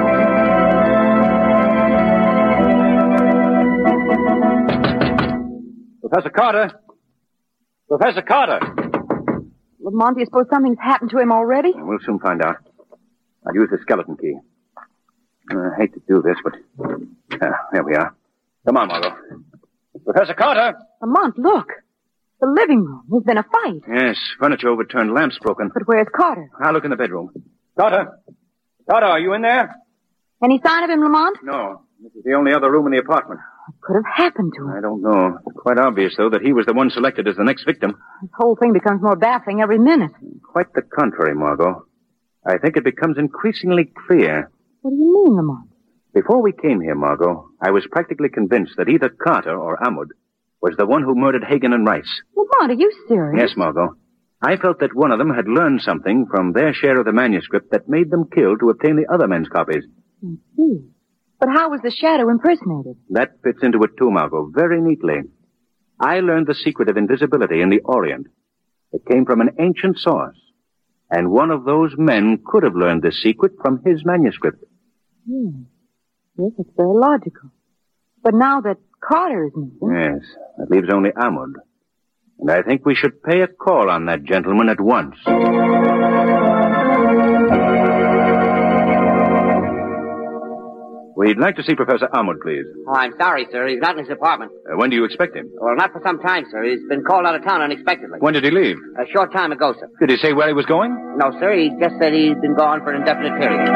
[SPEAKER 17] Professor Carter! Professor Carter!
[SPEAKER 16] Lamont, do you suppose something's happened to him already?
[SPEAKER 17] We'll soon find out. I'll use the skeleton key. Uh, I hate to do this, but... Uh, there we are. Come on, Margot. Professor Carter!
[SPEAKER 16] Lamont, look. The living room. There's been a fight.
[SPEAKER 17] Yes, furniture overturned, lamps broken.
[SPEAKER 16] But where's Carter?
[SPEAKER 17] I'll look in the bedroom. Carter! Carter, are you in there?
[SPEAKER 16] Any sign of him, Lamont?
[SPEAKER 17] No. This is the only other room in the apartment.
[SPEAKER 16] What could have happened to him?
[SPEAKER 17] I don't know. It's quite obvious, though, that he was the one selected as the next victim.
[SPEAKER 16] This whole thing becomes more baffling every minute.
[SPEAKER 17] Quite the contrary, Margot. I think it becomes increasingly clear.
[SPEAKER 16] What do you mean, Lamont?
[SPEAKER 17] Before we came here, Margot, I was practically convinced that either Carter or Amud was the one who murdered Hagen and Rice.
[SPEAKER 16] Lamont, are you serious?
[SPEAKER 17] Yes, Margot. I felt that one of them had learned something from their share of the manuscript that made them kill to obtain the other men's copies.
[SPEAKER 16] I see. But how was the shadow impersonated?
[SPEAKER 17] That fits into it too, Margot, very neatly. I learned the secret of invisibility in the Orient. It came from an ancient source. And one of those men could have learned this secret from his manuscript.
[SPEAKER 16] Yes. Yes, it's very logical. But now that Carter is missing...
[SPEAKER 17] Yes, that leaves only Ahmad. And I think we should pay a call on that gentleman at once. We'd like to see Professor Ahmad, please.
[SPEAKER 21] Oh, I'm sorry, sir. He's not in his apartment.
[SPEAKER 17] Uh, when do you expect him?
[SPEAKER 21] Well, not for some time, sir. He's been called out of town unexpectedly.
[SPEAKER 17] When did he leave?
[SPEAKER 21] A short time ago, sir.
[SPEAKER 17] Did he say where he was going?
[SPEAKER 21] No, sir. He just said he's been gone for an indefinite period.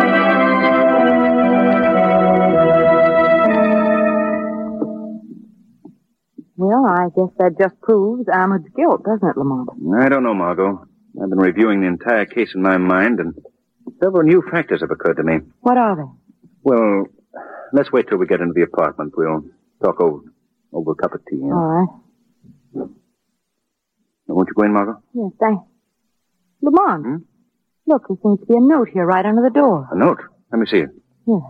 [SPEAKER 16] Well, I guess that just proves Ahmed's guilt, doesn't it, Lamont?
[SPEAKER 17] I don't know, Margot. I've been reviewing the entire case in my mind, and several new factors have occurred to me.
[SPEAKER 16] What are they?
[SPEAKER 17] Well, let's wait till we get into the apartment. We'll talk over, over a cup of tea. Huh?
[SPEAKER 16] All right.
[SPEAKER 17] Now, won't you go in, Margot?
[SPEAKER 16] Yes, thanks. Lamont,
[SPEAKER 17] Hmm?
[SPEAKER 16] look, there seems to be a note here right under the door.
[SPEAKER 17] A note? Let me see it.
[SPEAKER 16] Yes.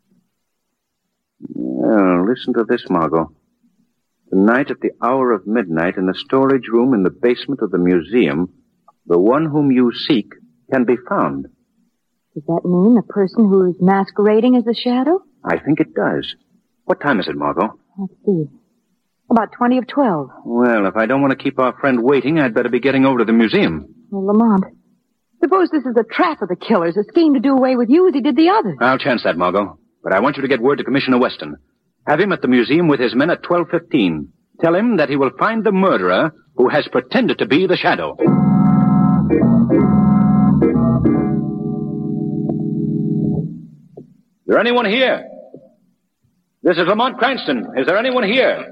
[SPEAKER 17] Well, listen to this, Margot. Tonight at the hour of midnight in the storage room in the basement of the museum, the one whom you seek can be found.
[SPEAKER 16] Does that mean the person who is masquerading as the shadow?
[SPEAKER 17] I think it does. What time is it, Margot?
[SPEAKER 16] Let's see. About twenty of twelve.
[SPEAKER 17] Well, if I don't want to keep our friend waiting, I'd better be getting over to the museum.
[SPEAKER 16] Well, Lamont, suppose this is a trap of the killers, a scheme to do away with you as he did the others.
[SPEAKER 17] I'll chance that, Margot. But I want you to get word to Commissioner Weston. Have him at the museum with his men at twelve fifteen. Tell him that he will find the murderer who has pretended to be the shadow. Is there anyone here? This is Lamont Cranston. Is there anyone here?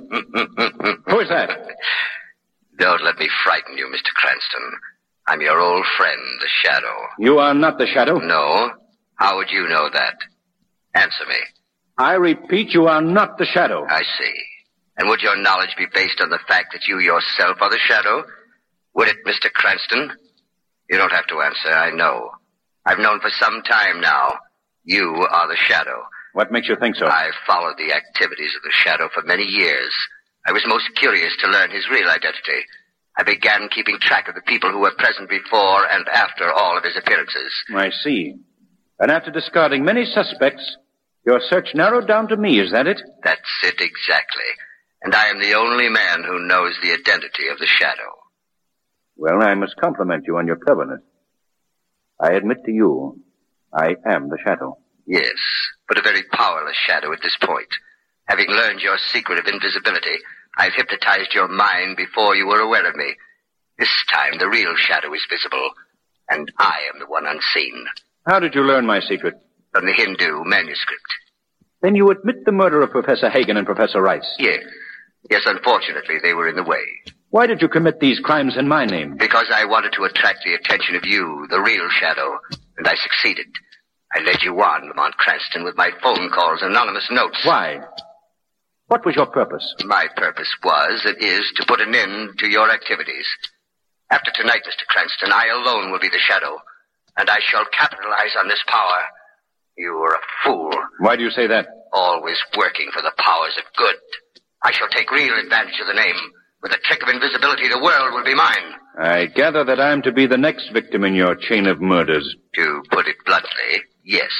[SPEAKER 17] Who is that?
[SPEAKER 3] Don't let me frighten you, Mister Cranston. I'm your old friend, the Shadow.
[SPEAKER 17] You are not the Shadow?
[SPEAKER 3] No. How would you know that? Answer me.
[SPEAKER 17] I repeat, you are not the Shadow.
[SPEAKER 3] I see. And would your knowledge be based on the fact that you yourself are the Shadow? Would it, Mister Cranston? You don't have to answer, I know. I've known for some time now. You are the Shadow.
[SPEAKER 17] What makes you think so?
[SPEAKER 3] I've followed the activities of the Shadow for many years. I was most curious to learn his real identity. I began keeping track of the people who were present before and after all of his appearances.
[SPEAKER 17] I see. And after discarding many suspects, your search narrowed down to me, is that it?
[SPEAKER 3] That's it exactly. And I am the only man who knows the identity of the Shadow.
[SPEAKER 17] Well, I must compliment you on your cleverness. I admit to you, I am the Shadow.
[SPEAKER 3] Yes, but a very powerless Shadow at this point. Having learned your secret of invisibility, I've hypnotized your mind before you were aware of me. This time, the real Shadow is visible, and I am the one unseen.
[SPEAKER 17] How did you learn my secret?
[SPEAKER 3] From the Hindu manuscript.
[SPEAKER 17] Then you admit the murder of Professor Hagen and Professor Rice?
[SPEAKER 3] Yes. Yes, unfortunately, they were in the way.
[SPEAKER 17] Why did you commit these crimes in my name?
[SPEAKER 3] Because I wanted to attract the attention of you, the real Shadow, and I succeeded. I led you on, Lamont Cranston, with my phone calls, anonymous notes.
[SPEAKER 17] Why? What was your purpose?
[SPEAKER 3] My purpose was and is to put an end to your activities. After tonight, Mister Cranston, I alone will be the Shadow, and I shall capitalize on this power. You are a fool.
[SPEAKER 17] Why do you say that?
[SPEAKER 3] Always working for the powers of good. I shall take real advantage of the name. With a trick of invisibility, the world will be mine.
[SPEAKER 17] I gather that I'm to be the next victim in your chain of murders.
[SPEAKER 3] To put it bluntly, yes.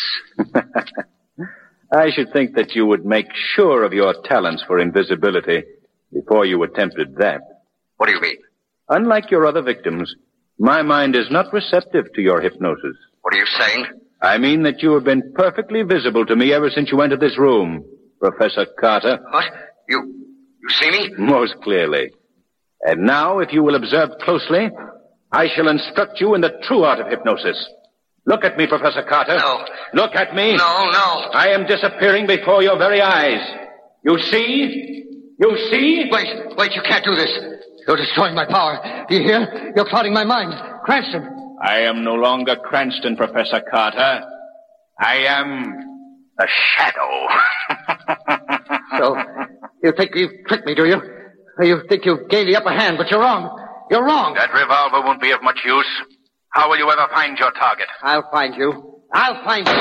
[SPEAKER 17] I should think that you would make sure of your talents for invisibility before you attempted that.
[SPEAKER 3] What do you mean?
[SPEAKER 17] Unlike your other victims, my mind is not receptive to your hypnosis.
[SPEAKER 3] What are you saying?
[SPEAKER 17] I mean that you have been perfectly visible to me ever since you entered this room, Professor Carter.
[SPEAKER 3] What? You... you see me?
[SPEAKER 17] Most clearly. And now, if you will observe closely, I shall instruct you in the true art of hypnosis. Look at me, Professor Carter.
[SPEAKER 3] No.
[SPEAKER 17] Look at me.
[SPEAKER 3] No, no.
[SPEAKER 17] I am disappearing before your very eyes. You see? You see?
[SPEAKER 7] Wait, wait, you can't do this. You're destroying my power. Do you hear? You're clouding my mind. Cranston.
[SPEAKER 17] I am no longer Cranston, Professor Carter. I am the Shadow.
[SPEAKER 7] So, you think you've tricked me, do you? You think you've gained the upper hand, but you're wrong. You're wrong.
[SPEAKER 5] That revolver won't be of much use. How will you ever find your target?
[SPEAKER 7] I'll find you. I'll find you.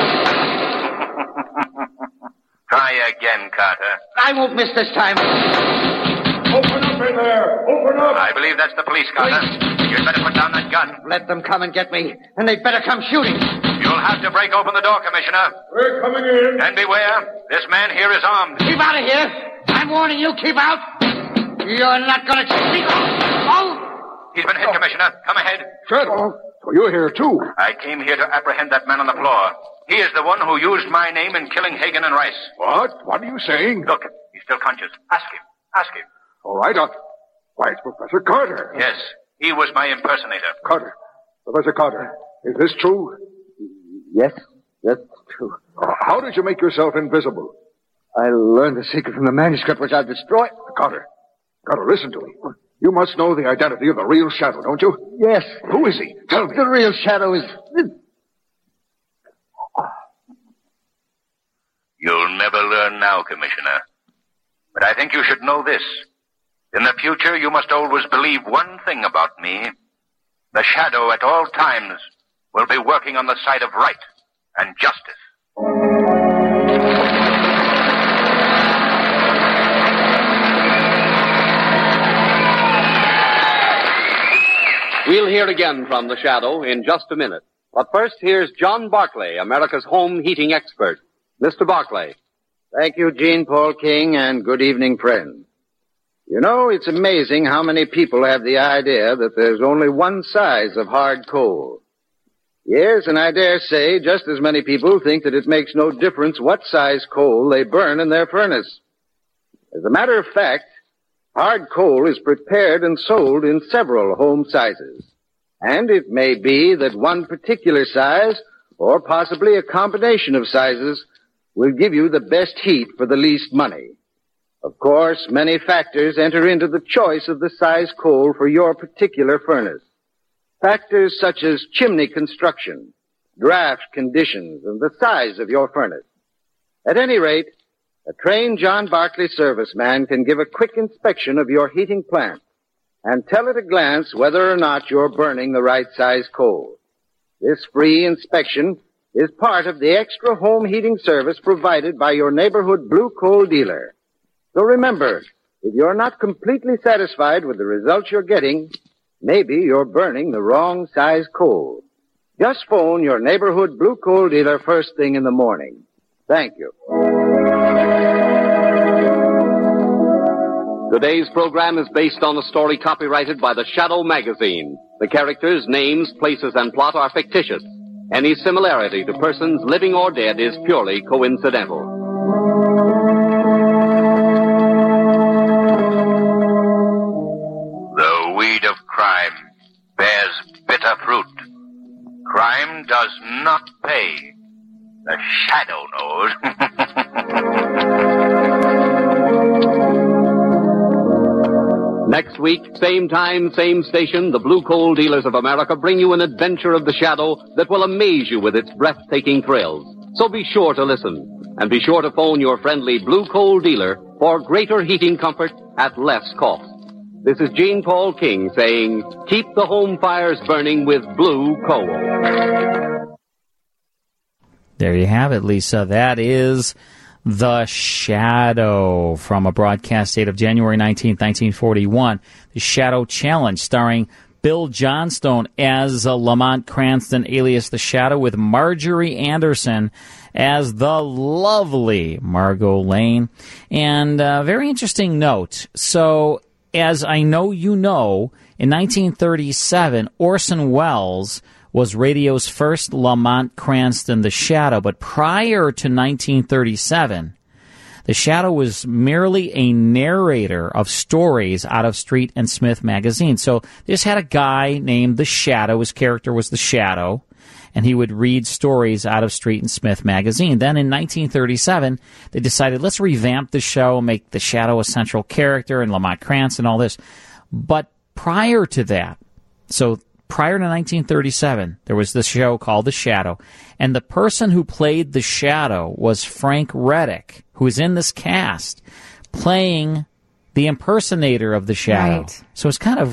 [SPEAKER 5] Try again, Carter.
[SPEAKER 7] I won't miss this time.
[SPEAKER 19] Open up in there! Open up!
[SPEAKER 5] I believe that's the police, Carter. You'd better put down that gun.
[SPEAKER 7] Let them come and get me, and they'd better come shooting.
[SPEAKER 5] You'll have to break open the door, Commissioner.
[SPEAKER 19] We're coming in.
[SPEAKER 5] And beware, this man here is armed.
[SPEAKER 7] Keep out of here. I'm warning you, keep out. You're not going to... Oh!
[SPEAKER 5] He's been hit, Commissioner. Come ahead.
[SPEAKER 19] Shadow, so you're here, too.
[SPEAKER 5] I came here to apprehend that man on the floor. He is the one who used my name in killing Hagen and Rice.
[SPEAKER 19] What? What are you saying?
[SPEAKER 5] Look, he's still conscious. Ask him. Ask him.
[SPEAKER 19] All right, uh, why, it's Professor Carter.
[SPEAKER 5] Yes, he was my impersonator.
[SPEAKER 19] Carter. Professor Carter, is this true?
[SPEAKER 7] Yes, that's true.
[SPEAKER 19] Uh, how did you make yourself invisible?
[SPEAKER 7] I learned the secret from the manuscript which I've destroyed.
[SPEAKER 19] Carter, Carter, listen to me. You must know the identity of the real Shadow, don't you?
[SPEAKER 7] Yes.
[SPEAKER 19] Who is he? Tell me.
[SPEAKER 7] The real Shadow is...
[SPEAKER 5] You'll never learn now, Commissioner. But I think you should know this. In the future, you must always believe one thing about me. The Shadow at all times will be working on the side of right and justice.
[SPEAKER 1] We'll hear again from the Shadow in just a minute. But first, here's John Barclay, America's home heating expert. Mister Barclay.
[SPEAKER 2] Thank you, Jean Paul King, and good evening, friends. You know, it's amazing how many people have the idea that there's only one size of hard coal. Yes, and I dare say just as many people think that it makes no difference what size coal they burn in their furnace. As a matter of fact, hard coal is prepared and sold in several home sizes. And it may be that one particular size, or possibly a combination of sizes, will give you the best heat for the least money. Of course, many factors enter into the choice of the size coal for your particular furnace. Factors such as chimney construction, draft conditions, and the size of your furnace. At any rate, a trained John Barclay serviceman can give a quick inspection of your heating plant and tell at a glance whether or not you're burning the right size coal. This free inspection is part of the extra home heating service provided by your neighborhood blue coal dealer. So remember, if you're not completely satisfied with the results you're getting, maybe you're burning the wrong size coal. Just phone your neighborhood blue coal dealer first thing in the morning. Thank you.
[SPEAKER 1] Today's program is based on a story copyrighted by the Shadow magazine. The characters, names, places, and plot are fictitious. Any similarity to persons living or dead is purely coincidental.
[SPEAKER 5] The weed of crime bears bitter fruit. Crime does not pay. The Shadow knows.
[SPEAKER 1] Next week, same time, same station, the Blue Coal Dealers of America bring you an adventure of the Shadow that will amaze you with its breathtaking thrills. So be sure to listen. And be sure to phone your friendly Blue Coal dealer for greater heating comfort at less cost. This is Jean Paul King saying, keep the home fires burning with Blue Coal.
[SPEAKER 11] There you have it, Lisa. That is The Shadow from a broadcast date of January nineteenth, nineteen forty-one. The Shadow Challenge, starring Bill Johnstone as uh, Lamont Cranston, alias The Shadow, with Marjorie Anderson as the lovely Margot Lane. And a uh, very interesting note. So, as I know you know, in nineteen thirty-seven, Orson Welles was radio's first Lamont Cranston, The Shadow. But prior to nineteen thirty-seven, The Shadow was merely a narrator of stories out of Street and Smith magazine. So this had a guy named The Shadow. His character was The Shadow, and he would read stories out of Street and Smith magazine. Then in nineteen thirty-seven, they decided, let's revamp the show, make The Shadow a central character, and Lamont Cranston, all this. But prior to that, so prior to nineteen thirty-seven, there was this show called The Shadow, and the person who played The Shadow was Frank Reddick, who is in this cast, playing the impersonator of The Shadow.
[SPEAKER 12] Right.
[SPEAKER 11] So it's kind of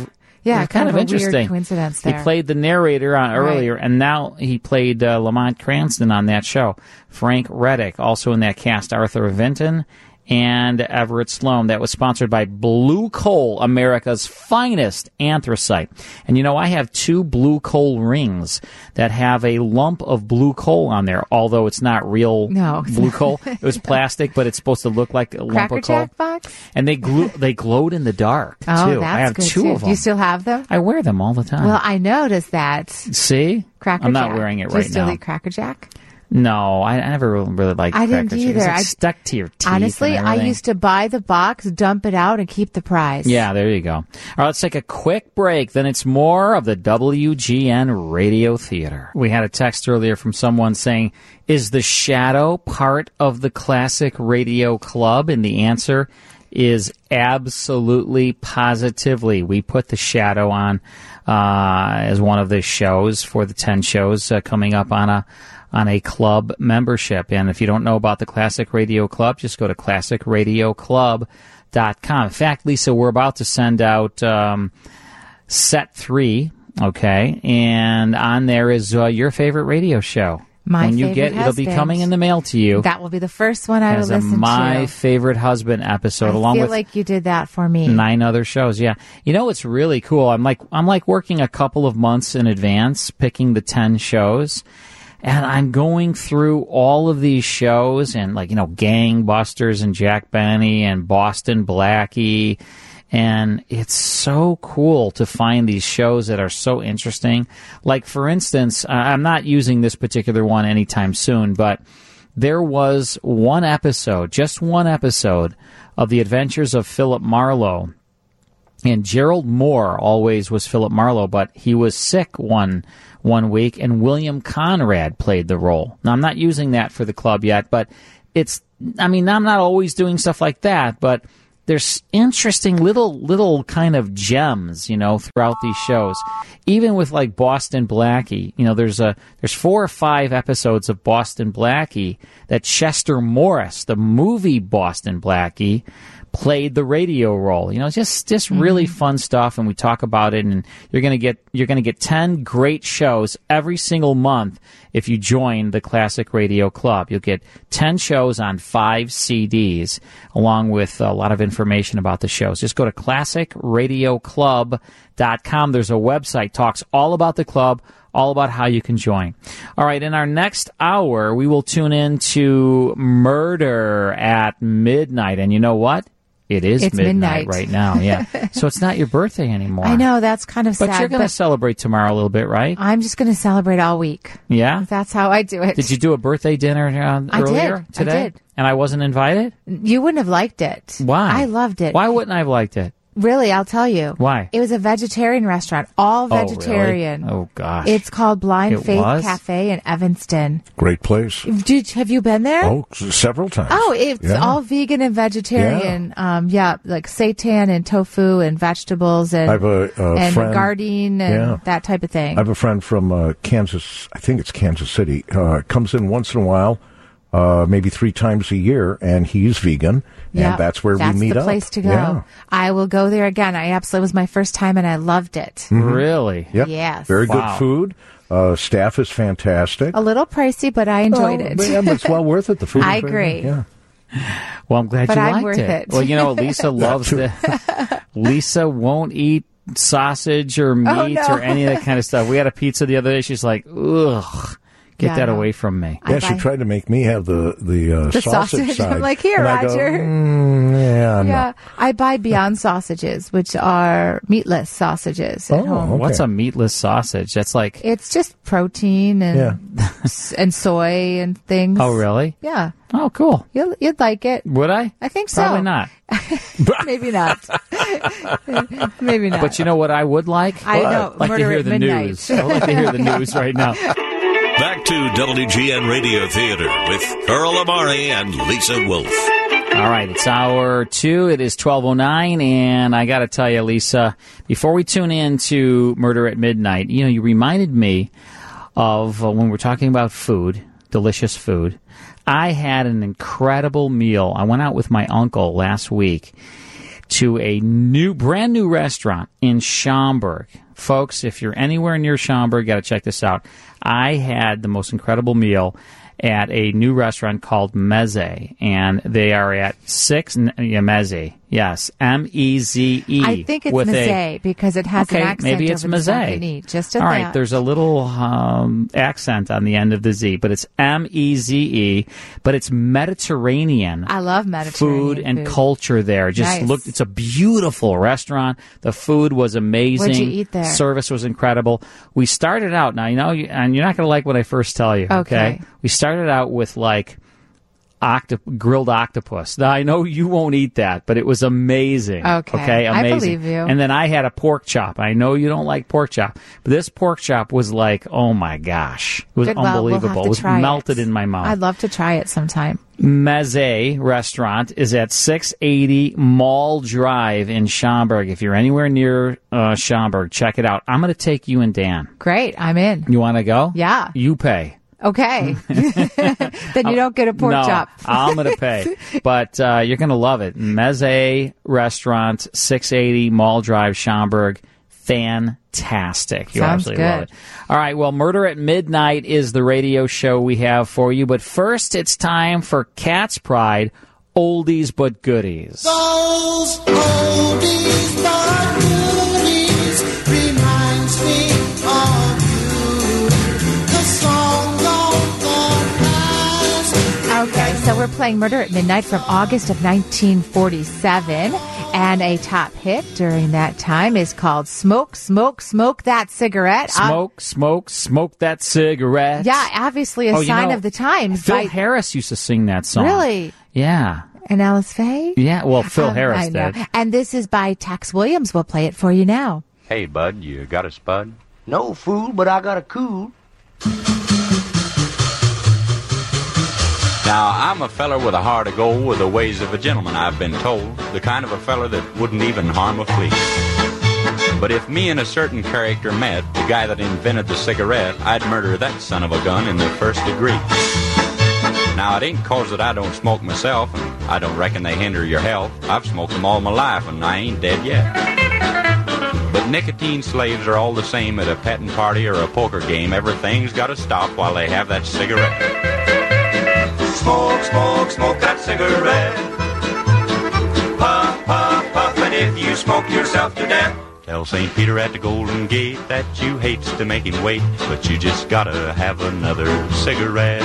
[SPEAKER 12] Yeah,
[SPEAKER 11] it was
[SPEAKER 12] kind,
[SPEAKER 11] kind,
[SPEAKER 12] of,
[SPEAKER 11] of
[SPEAKER 12] a
[SPEAKER 11] interesting.
[SPEAKER 12] weird coincidence there.
[SPEAKER 11] He played the narrator on
[SPEAKER 12] Right.
[SPEAKER 11] earlier, and now he played uh, Lamont Cranston on that show. Frank Reddick, also in that cast, Arthur Vinton and Everett Sloan. That was sponsored by Blue Coal, America's finest anthracite. And you know, I have two blue coal rings that have a lump of blue coal on there, although it's not real
[SPEAKER 12] No.
[SPEAKER 11] blue coal. It was plastic, but it's supposed to look like a lump
[SPEAKER 12] Cracker
[SPEAKER 11] of coal.
[SPEAKER 12] Jack box?
[SPEAKER 11] And they glue, they glowed in the dark,
[SPEAKER 12] Oh,
[SPEAKER 11] too.
[SPEAKER 12] that's
[SPEAKER 11] I have
[SPEAKER 12] good
[SPEAKER 11] two
[SPEAKER 12] too.
[SPEAKER 11] of them.
[SPEAKER 12] Do you still have them?
[SPEAKER 11] I wear them all the time.
[SPEAKER 12] Well, I noticed that.
[SPEAKER 11] See?
[SPEAKER 12] Cracker
[SPEAKER 11] I'm not
[SPEAKER 12] Jack.
[SPEAKER 11] wearing it
[SPEAKER 12] Do you
[SPEAKER 11] right
[SPEAKER 12] still
[SPEAKER 11] now.
[SPEAKER 12] eat Cracker Jack?
[SPEAKER 11] No, I, I never really liked
[SPEAKER 12] I didn't
[SPEAKER 11] Cracker Jack.
[SPEAKER 12] either.
[SPEAKER 11] It's like
[SPEAKER 12] I-
[SPEAKER 11] stuck to your teeth.
[SPEAKER 12] Honestly,
[SPEAKER 11] and
[SPEAKER 12] I
[SPEAKER 11] everything.
[SPEAKER 12] used to buy the box, dump it out, and keep the prize.
[SPEAKER 11] Yeah, there you go. All right, let's take a quick break. Then it's more of the W G N Radio Theater. We had a text earlier from someone saying, is the Shadow part of the Classic Radio Club? And the answer is absolutely, positively. We put the Shadow on uh, as one of the shows for the ten shows uh, coming up on a on a club membership. And if you don't know about the Classic Radio Club, just go to classic radio club dot com. In fact, Lisa, we're about to send out um, set three, okay? And on there is uh, your favorite radio show.
[SPEAKER 12] My
[SPEAKER 11] when you
[SPEAKER 12] favorite
[SPEAKER 11] get it'll be
[SPEAKER 12] husband.
[SPEAKER 11] coming in the mail to you.
[SPEAKER 12] That will be the first one I will
[SPEAKER 11] as a
[SPEAKER 12] listen
[SPEAKER 11] My
[SPEAKER 12] to.
[SPEAKER 11] Favorite Husband episode,
[SPEAKER 12] I
[SPEAKER 11] along
[SPEAKER 12] feel
[SPEAKER 11] with
[SPEAKER 12] like you did that for me.
[SPEAKER 11] nine other shows. Yeah, you know it's really cool. I'm like I'm like working a couple of months in advance, picking the ten shows, and I'm going through all of these shows and like you know Gangbusters and Jack Benny and Boston Blackie. And it's so cool to find these shows that are so interesting. Like, for instance, uh, I'm not using this particular one anytime soon, but there was one episode, just one episode, of The Adventures of Philip Marlowe. And Gerald Moore always was Philip Marlowe, but he was sick one one week, and William Conrad played the role. Now, I'm not using that for the club yet, but it's, I mean, I'm not always doing stuff like that, but there's interesting little little kind of gems, you know, throughout these shows. Even with like Boston Blackie, you know, there's a there's four or five episodes of Boston Blackie that Chester Morris, the movie Boston Blackie, played the radio role. You know, just just really fun stuff, and we talk about it. And you're gonna get you're gonna get ten great shows every single month if you join the Classic Radio Club. You'll get ten shows on five C Ds, along with a lot of information about the shows. Just go to classic radio club dot com. There's a website talks all about the club, all about how you can join. All right, in our next hour, we will tune in to Murder at Midnight. And you know what? It is
[SPEAKER 12] It's
[SPEAKER 11] midnight,
[SPEAKER 12] midnight.
[SPEAKER 11] right now, yeah. So it's not your birthday anymore.
[SPEAKER 12] I know, that's kind of
[SPEAKER 11] But
[SPEAKER 12] sad.
[SPEAKER 11] you're going to celebrate tomorrow a little bit, right?
[SPEAKER 12] I'm just going to celebrate all week.
[SPEAKER 11] Yeah?
[SPEAKER 12] That's how I do it.
[SPEAKER 11] Did you do a birthday dinner uh,
[SPEAKER 12] I did.
[SPEAKER 11] earlier
[SPEAKER 12] I
[SPEAKER 11] today?
[SPEAKER 12] did.
[SPEAKER 11] And I wasn't invited?
[SPEAKER 12] You wouldn't have liked it.
[SPEAKER 11] Why?
[SPEAKER 12] I loved it.
[SPEAKER 11] Why wouldn't I have liked it?
[SPEAKER 12] Really, I'll tell you.
[SPEAKER 11] Why?
[SPEAKER 12] It was a vegetarian restaurant, all
[SPEAKER 11] Oh, really?
[SPEAKER 12] vegetarian.
[SPEAKER 11] Oh, gosh.
[SPEAKER 12] It's called Blind
[SPEAKER 11] It
[SPEAKER 12] Faith
[SPEAKER 11] was?
[SPEAKER 12] Cafe in Evanston.
[SPEAKER 13] Great place.
[SPEAKER 12] Did, have you been there?
[SPEAKER 13] Oh, s- several times.
[SPEAKER 12] Oh, it's
[SPEAKER 13] Yeah.
[SPEAKER 12] all vegan and vegetarian. Yeah. Um, yeah, like seitan and tofu and vegetables and
[SPEAKER 13] I have a, a
[SPEAKER 12] and
[SPEAKER 13] friend,
[SPEAKER 12] gardein and
[SPEAKER 13] yeah.
[SPEAKER 12] that type of thing.
[SPEAKER 13] I have a friend from uh, Kansas, I think it's Kansas City, uh, comes in once in a while, uh, maybe three times a year, and he's vegan,
[SPEAKER 12] Yeah,
[SPEAKER 13] and that's where
[SPEAKER 12] that's
[SPEAKER 13] we meet
[SPEAKER 12] the
[SPEAKER 13] up.
[SPEAKER 12] place to go.
[SPEAKER 13] Yeah.
[SPEAKER 12] I will go there again. I absolutely it was my first time and I loved it.
[SPEAKER 13] Mhm.
[SPEAKER 11] Really?
[SPEAKER 13] Yep.
[SPEAKER 12] Yes.
[SPEAKER 13] Very
[SPEAKER 11] Wow.
[SPEAKER 13] good food. Uh, staff is fantastic.
[SPEAKER 12] A little pricey, but I enjoyed
[SPEAKER 13] Well,
[SPEAKER 12] it.
[SPEAKER 13] but, yeah, but it's well worth it. The food.
[SPEAKER 12] I
[SPEAKER 13] is very
[SPEAKER 12] agree.
[SPEAKER 13] good. Yeah.
[SPEAKER 11] Well, I'm glad
[SPEAKER 12] But
[SPEAKER 11] you
[SPEAKER 12] I'm
[SPEAKER 11] liked
[SPEAKER 12] worth
[SPEAKER 11] it.
[SPEAKER 12] it.
[SPEAKER 11] Well, you know, Lisa loves the. Lisa won't eat sausage or meat
[SPEAKER 12] Oh, no.
[SPEAKER 11] or any of that kind of stuff. We had a pizza the other day. She's like, ugh, get
[SPEAKER 12] Yeah,
[SPEAKER 11] that
[SPEAKER 12] no.
[SPEAKER 11] away from me.
[SPEAKER 13] Yeah, she tried to make me have the the, uh,
[SPEAKER 12] The
[SPEAKER 13] sausage,
[SPEAKER 12] sausage.
[SPEAKER 13] side.
[SPEAKER 12] I'm like, "Here,
[SPEAKER 13] And I go,
[SPEAKER 12] Roger."
[SPEAKER 13] "Mm, yeah, no."
[SPEAKER 12] Yeah, I buy Beyond sausages, which are meatless sausages at
[SPEAKER 11] Oh,
[SPEAKER 12] home.
[SPEAKER 11] what's a meatless sausage? That's like.
[SPEAKER 12] It's just protein and and soy and things.
[SPEAKER 11] Oh, really?
[SPEAKER 12] Yeah.
[SPEAKER 11] Oh, cool.
[SPEAKER 12] You'll, you'd like it.
[SPEAKER 11] Would I?
[SPEAKER 12] I think so.
[SPEAKER 11] Probably not.
[SPEAKER 12] Maybe not. Maybe not.
[SPEAKER 11] But you know what I would like?
[SPEAKER 12] I know,
[SPEAKER 11] I'd like to
[SPEAKER 12] Murder
[SPEAKER 11] hear
[SPEAKER 12] at
[SPEAKER 11] the
[SPEAKER 12] Midnight.
[SPEAKER 11] news. I'd like to hear the news right now.
[SPEAKER 10] Back to W G N Radio Theater with Earl Amari and Lisa Wolf.
[SPEAKER 11] All right, it's hour two. It is twelve oh nine, and I got to tell you, Lisa, before we tune in to Murder at Midnight, you know, you reminded me of uh, when we're talking about food, delicious food. I had an incredible meal. I went out with my uncle last week to a new, brand new restaurant in Schaumburg. Folks, if you're anywhere near Schaumburg, you got to check this out. I had the most incredible meal at a new restaurant called Meze, and they are at six yeah, Meze, yes, M E Z E.
[SPEAKER 12] I think it's
[SPEAKER 11] with
[SPEAKER 12] Meze
[SPEAKER 11] a,
[SPEAKER 12] because it has
[SPEAKER 11] okay,
[SPEAKER 12] an accent
[SPEAKER 11] maybe it's
[SPEAKER 12] over the
[SPEAKER 11] Meze.
[SPEAKER 12] second E. Just at
[SPEAKER 11] all
[SPEAKER 12] that.
[SPEAKER 11] right, there's a little um, accent on the end of the Z, but it's M E Z E, but it's Mediterranean.
[SPEAKER 12] I love Mediterranean
[SPEAKER 11] food and
[SPEAKER 12] food.
[SPEAKER 11] culture there. Just
[SPEAKER 12] Nice.
[SPEAKER 11] look, it's a beautiful restaurant. The food was amazing.
[SPEAKER 12] What'd you eat there?
[SPEAKER 11] Service was incredible. We started out, now, you know, you- and you're not going to like what I first tell you, okay?
[SPEAKER 12] Okay.
[SPEAKER 11] We started out with like octop- grilled octopus. Now, I know you won't eat that, but it was amazing.
[SPEAKER 12] Okay.
[SPEAKER 11] Okay,
[SPEAKER 12] I
[SPEAKER 11] amazing.
[SPEAKER 12] believe you.
[SPEAKER 11] And then I had a pork chop. I know you don't like pork chop, but this pork chop was like, oh my gosh. It was
[SPEAKER 12] Good, well, we'll
[SPEAKER 11] unbelievable.
[SPEAKER 12] have to
[SPEAKER 11] it was
[SPEAKER 12] try
[SPEAKER 11] melted
[SPEAKER 12] it.
[SPEAKER 11] in my mouth.
[SPEAKER 12] I'd love to try it sometime.
[SPEAKER 11] Meze restaurant is at six eighty Mall Drive in Schaumburg. If you're anywhere near uh, Schaumburg, check it out. I'm going to take you and Dan.
[SPEAKER 12] Great. I'm in.
[SPEAKER 11] You want to go?
[SPEAKER 12] Yeah.
[SPEAKER 11] You pay.
[SPEAKER 12] Okay. Then you don't get a pork
[SPEAKER 11] no,
[SPEAKER 12] chop.
[SPEAKER 11] I'm going to pay. But uh, you're going to love it. Meze restaurant, six eighty Mall Drive, Schaumburg. Fantastic. You
[SPEAKER 12] Sounds
[SPEAKER 11] absolutely love
[SPEAKER 12] good.
[SPEAKER 11] it. All right, well, Murder at Midnight is the radio show we have for you. But first, it's time for Cat's Pride, Oldies But Goodies.
[SPEAKER 14] Those oldies but goodies reminds me of you. The song of the past.
[SPEAKER 12] Okay, so we're playing Murder at Midnight from August of nineteen forty-seven. And a top hit during that time is called Smoke, Smoke, Smoke That Cigarette. Uh,
[SPEAKER 11] Smoke, smoke, smoke that cigarette.
[SPEAKER 12] yeah, obviously a
[SPEAKER 11] Oh, you
[SPEAKER 12] sign
[SPEAKER 11] know,
[SPEAKER 12] of the times.
[SPEAKER 11] Phil
[SPEAKER 12] by-
[SPEAKER 11] Harris used to sing that song.
[SPEAKER 12] Really?
[SPEAKER 11] Yeah.
[SPEAKER 12] And Alice Faye?
[SPEAKER 11] Yeah, well, Phil
[SPEAKER 12] Um,
[SPEAKER 11] Harris
[SPEAKER 12] I know.
[SPEAKER 11] did.
[SPEAKER 12] And this is by Tex Williams. We'll play it for you now.
[SPEAKER 4] Hey, bud, you got a spud?
[SPEAKER 8] No, fool, but I got a cool.
[SPEAKER 4] Now, I'm a feller with a heart of gold, with the ways of a gentleman, I've been told. The kind of a feller that wouldn't even harm a flea. But if me and a certain character met, the guy that invented the cigarette, I'd murder that son of a gun in the first degree. Now, it ain't 'cause that I don't smoke myself, and I don't reckon they hinder your health. I've smoked them all my life, and I ain't dead yet. But nicotine slaves are all the same at a petting party or a poker game. Everything's gotta stop while they have that cigarette. Smoke, smoke, smoke that cigarette. Puff, puff, puff, and if you smoke yourself to death, tell Saint Peter at the Golden Gate that you hates to make him wait, but you just gotta have another cigarette.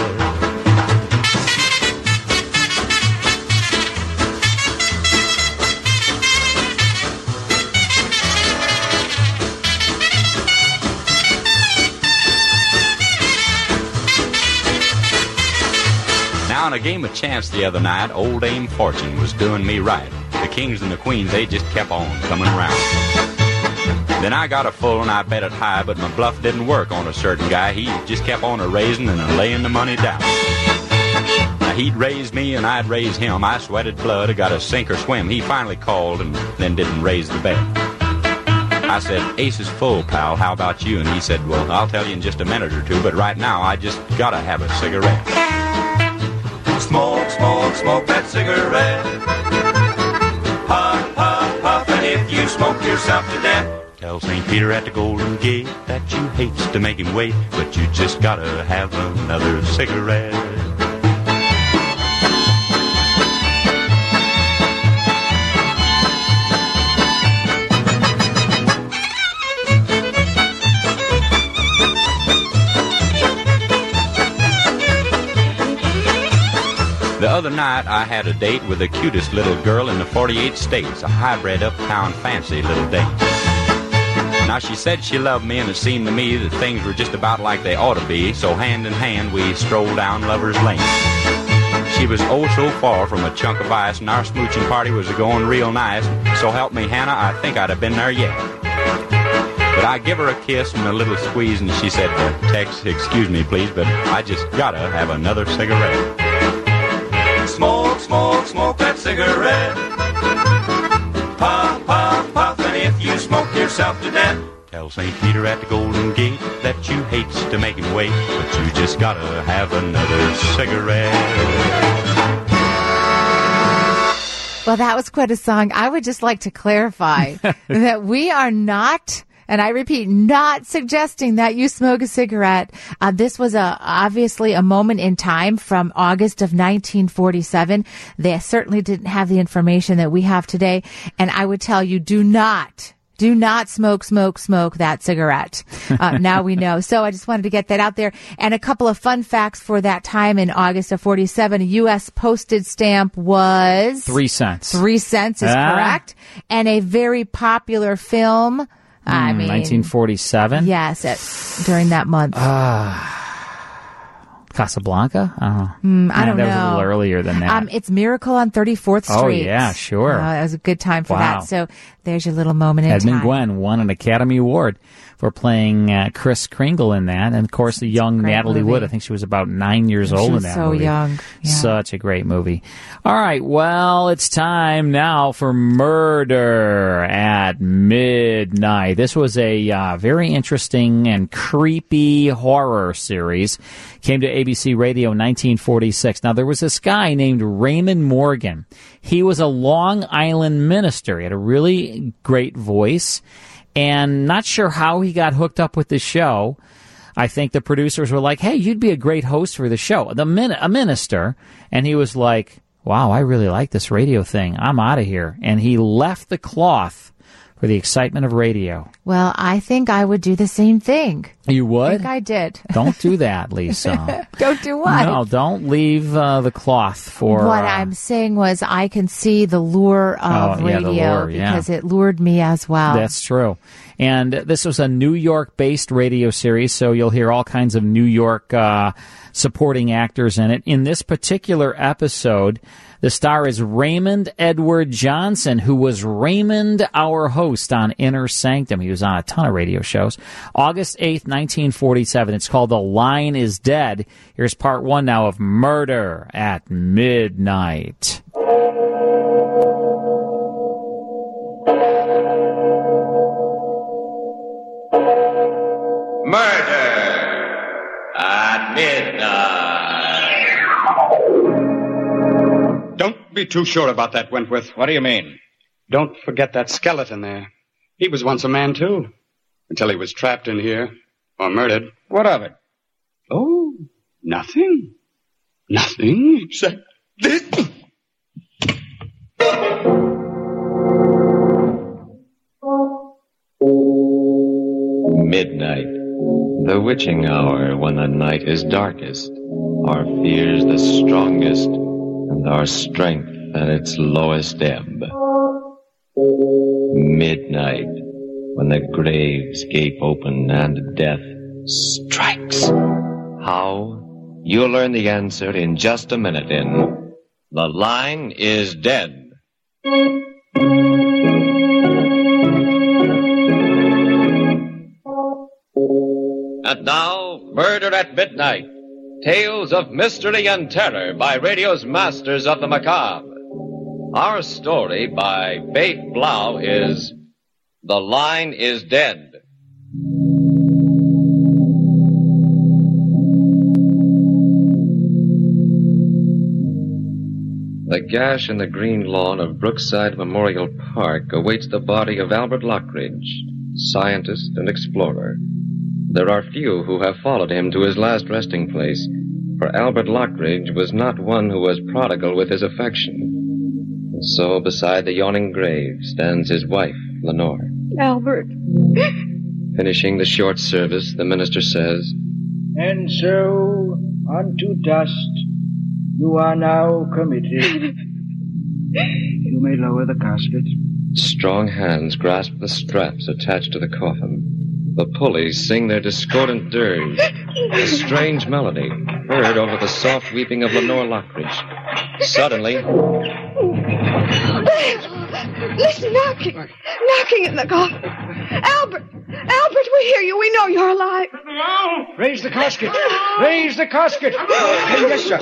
[SPEAKER 4] Now, in a game of chance the other night, old Dame Fortune was doing me right. The kings and the queens, they just kept on coming around. Then I got a full and I bet it high, but my bluff didn't work on a certain guy. He just kept on a-raising and a-laying the money down. Now, he'd raise me and I'd raise him. I sweated blood, I got to sink or swim. He finally called and then didn't raise the bet. I said, ace is full, pal, how about you? And he said, well, I'll tell you in just a minute or two, but right now I just gotta have a cigarette. Smoke, smoke, smoke that cigarette. Puff, puff, puff, and if you smoke yourself to death, tell Saint Peter at the Golden Gate that you hates to make him wait, but you just gotta have another cigarette. The other night, I had a date with the cutest little girl in the forty-eight states, a hybrid uptown fancy little dame. Now, she said she loved me, and it seemed to me that things were just about like they ought to be, so hand in hand, we strolled down Lover's Lane. She was oh so far from a chunk of ice, and our smooching party was going real nice, so help me, Hannah, I think I'd have been there yet. But I give her a kiss and a little squeeze, and she said, Tex, excuse me, please, but I just gotta have another cigarette. Smoke, smoke, smoke that cigarette. Puff, puff, puff, and if you smoke yourself to death, tell Saint Peter at the Golden Gate that you hates to make him wait, but you just gotta have another cigarette.
[SPEAKER 12] Well, that was quite a song. I would just like to clarify that we are not, and I repeat, not suggesting that you smoke a cigarette. Uh, this was a obviously a moment in time from August of nineteen forty-seven. They certainly didn't have the information that we have today. And I would tell you, do not Do not smoke, smoke, smoke that cigarette. Uh, now we know. So I just wanted to get that out there. And a couple of fun facts for that time in August of forty-seven. A U S postage stamp was...
[SPEAKER 11] Three cents.
[SPEAKER 12] Three cents is
[SPEAKER 11] Ah.
[SPEAKER 12] correct. And a very popular film. I
[SPEAKER 11] Hmm,
[SPEAKER 12] mean...
[SPEAKER 11] nineteen forty-seven?
[SPEAKER 12] Yes, at, during that month.
[SPEAKER 11] Ah. Casablanca? I don't know.
[SPEAKER 12] Mm, I
[SPEAKER 11] Nah,
[SPEAKER 12] don't
[SPEAKER 11] that
[SPEAKER 12] know.
[SPEAKER 11] was a little earlier than that.
[SPEAKER 12] Um, it's Miracle on thirty-fourth Street.
[SPEAKER 11] Oh, yeah, sure.
[SPEAKER 12] Uh, it was a good time for
[SPEAKER 11] Wow.
[SPEAKER 12] that. So there's your little moment in
[SPEAKER 11] Edmund
[SPEAKER 12] time.
[SPEAKER 11] Gwenn won an Academy Award for playing uh, Chris Kringle in that. And, of course, the young
[SPEAKER 12] great
[SPEAKER 11] Natalie
[SPEAKER 12] movie.
[SPEAKER 11] Wood. I think she was about nine years
[SPEAKER 12] She
[SPEAKER 11] old
[SPEAKER 12] was
[SPEAKER 11] in that
[SPEAKER 12] so
[SPEAKER 11] movie.
[SPEAKER 12] young. Yeah.
[SPEAKER 11] Such a great movie. All right, well, it's time now for Murder at Midnight. This was a uh, very interesting and creepy horror series. Came to A B C Radio in nineteen forty-six. Now, there was this guy named Raymond Morgan. He was a Long Island minister. He had a really great voice. And not sure how he got hooked up with the show. I think the producers were like, hey, you'd be a great host for the show. The min- a minister. And he was like, wow, I really like this radio thing. I'm out of here. And he left the cloth for the excitement of radio.
[SPEAKER 12] Well, I think I would do the same thing.
[SPEAKER 11] You
[SPEAKER 12] I
[SPEAKER 11] would?
[SPEAKER 12] think I did.
[SPEAKER 11] Don't do that, Lisa.
[SPEAKER 12] Don't do what?
[SPEAKER 11] No, don't leave uh, the cloth for...
[SPEAKER 12] what
[SPEAKER 11] uh,
[SPEAKER 12] I'm saying was I can see the lure of
[SPEAKER 11] Oh, yeah, the
[SPEAKER 12] radio
[SPEAKER 11] lure, yeah.
[SPEAKER 12] because it lured me as well.
[SPEAKER 11] That's true. And this was a New York-based radio series, so you'll hear all kinds of New York uh, supporting actors in it. In this particular episode, the star is Raymond Edward Johnson, who was Raymond, our host on Inner Sanctum. He was on a ton of radio shows. August eighth, nineteen forty-seven. It's called The Line is Dead. Here's part one now of Murder at Midnight.
[SPEAKER 6] Murder at midnight.
[SPEAKER 9] Don't be too sure about that, Wentworth.
[SPEAKER 6] What do you mean?
[SPEAKER 9] Don't forget that skeleton there. He was once a man, too. Until he was trapped in here. Or murdered.
[SPEAKER 6] What of it?
[SPEAKER 9] Oh, nothing. Nothing except this.
[SPEAKER 23] Midnight, the witching hour when the night is darkest, our fears the strongest, and our strength at its lowest ebb. Midnight, when the graves gape open and death strikes. How? You'll learn the answer in just a minute in The Line is Dead. And now, Murder at Midnight. Tales of mystery and terror by radio's masters of the macabre. Our story by Faith Blau is The Line is Dead. The gash in the green lawn of Brookside Memorial Park awaits the body of Albert Lockridge, scientist and explorer. There are few who have followed him to his last resting place, for Albert Lockridge was not one who was prodigal with his affection. And so beside the yawning grave stands his wife, Lenore.
[SPEAKER 24] Albert.
[SPEAKER 23] Finishing the short service, the minister says,
[SPEAKER 25] And so, unto dust, you are now committed. You may lower the casket.
[SPEAKER 23] Strong hands grasp the straps attached to the coffin. The pulleys sing their discordant dirge, a strange melody heard over the soft weeping of Lenore Lockridge. Suddenly,
[SPEAKER 24] Listen, knocking. Knocking in the coffin. Albert! Albert, we hear you. We know you're alive.
[SPEAKER 25] Raise the casket. Raise the casket. Yes, sir.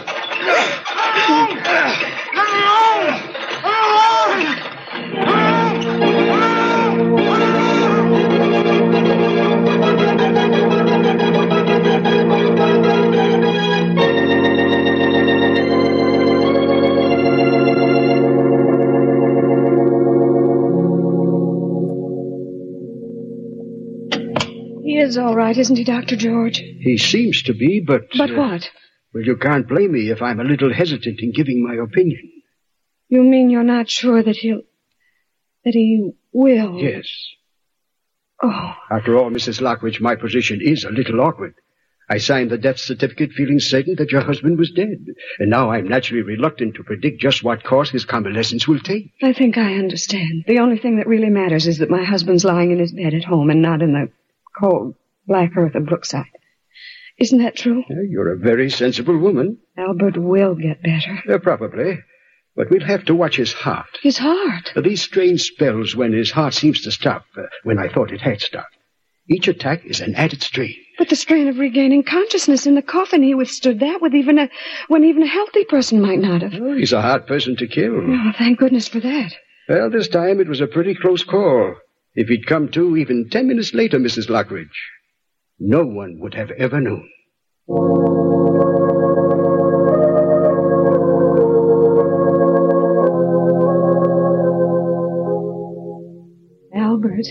[SPEAKER 24] right, isn't he, Doctor George?
[SPEAKER 25] He seems to be, but...
[SPEAKER 24] But
[SPEAKER 25] uh,
[SPEAKER 24] what?
[SPEAKER 25] Well, you can't blame me if I'm a little hesitant in giving my opinion.
[SPEAKER 24] You mean you're not sure that he'll... that he will?
[SPEAKER 25] Yes.
[SPEAKER 24] Oh.
[SPEAKER 25] After all, Missus Lockridge, my position is a little awkward. I signed the death certificate feeling certain that your husband was dead. And now I'm naturally reluctant to predict just what course his convalescence will take.
[SPEAKER 24] I think I understand. The only thing that really matters is that my husband's lying in his bed at home and not in the cold, black earth of Brookside. Isn't that true?
[SPEAKER 25] Uh, You're a very sensible woman.
[SPEAKER 24] Albert will get better.
[SPEAKER 25] Uh, probably. But we'll have to watch his heart.
[SPEAKER 24] His heart?
[SPEAKER 25] Uh, these strange spells when his heart seems to stop, uh, when I thought it had stopped. Each attack is an added strain.
[SPEAKER 24] But the strain of regaining consciousness in the coffin, he withstood that with even a, when even a healthy person might not have.
[SPEAKER 25] Oh, he's a hard person to kill.
[SPEAKER 24] Oh, thank goodness for that.
[SPEAKER 25] Well, this time it was a pretty close call. If he'd come to even ten minutes later, Missus Lockridge, no one would have ever known.
[SPEAKER 24] Albert.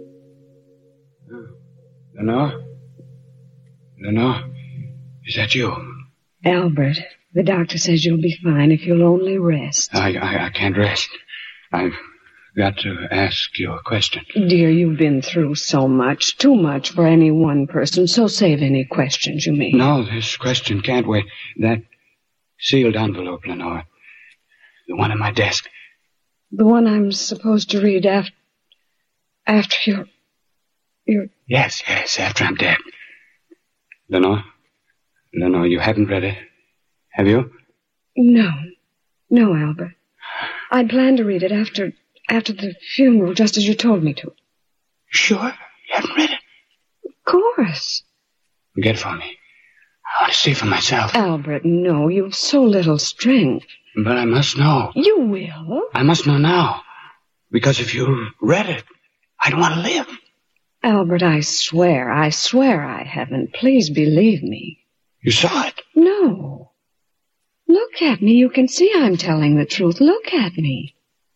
[SPEAKER 9] Lenore? Lenore? Is that you?
[SPEAKER 24] Albert, the doctor says you'll be fine if you'll only rest.
[SPEAKER 9] I, I, I can't rest. I've got to ask you a question.
[SPEAKER 24] Dear, you've been through so much, too much for any one person, so save any questions you may.
[SPEAKER 9] No, this question can't wait. That sealed envelope, Lenore. The one on my desk.
[SPEAKER 24] The one I'm supposed to read after... after you're... you're...
[SPEAKER 9] Yes, yes, after I'm dead. Lenore? Lenore, you haven't read it, have you?
[SPEAKER 24] No. No, Albert. I'd planned to read it after... after the funeral, just as you told me to.
[SPEAKER 9] Sure? You haven't read it?
[SPEAKER 24] Of course.
[SPEAKER 9] Get it for me. I want to see for myself.
[SPEAKER 24] Albert, no, you've so little strength.
[SPEAKER 9] But I must know.
[SPEAKER 24] You will?
[SPEAKER 9] I must know now. Because if you read it, I don't want to live.
[SPEAKER 24] Albert, I swear, I swear I haven't. Please believe me.
[SPEAKER 9] You saw it?
[SPEAKER 24] No. Look at me. You can see I'm telling the truth. Look at me.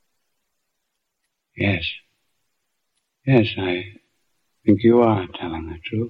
[SPEAKER 9] Yes. Yes, I think you are telling the truth.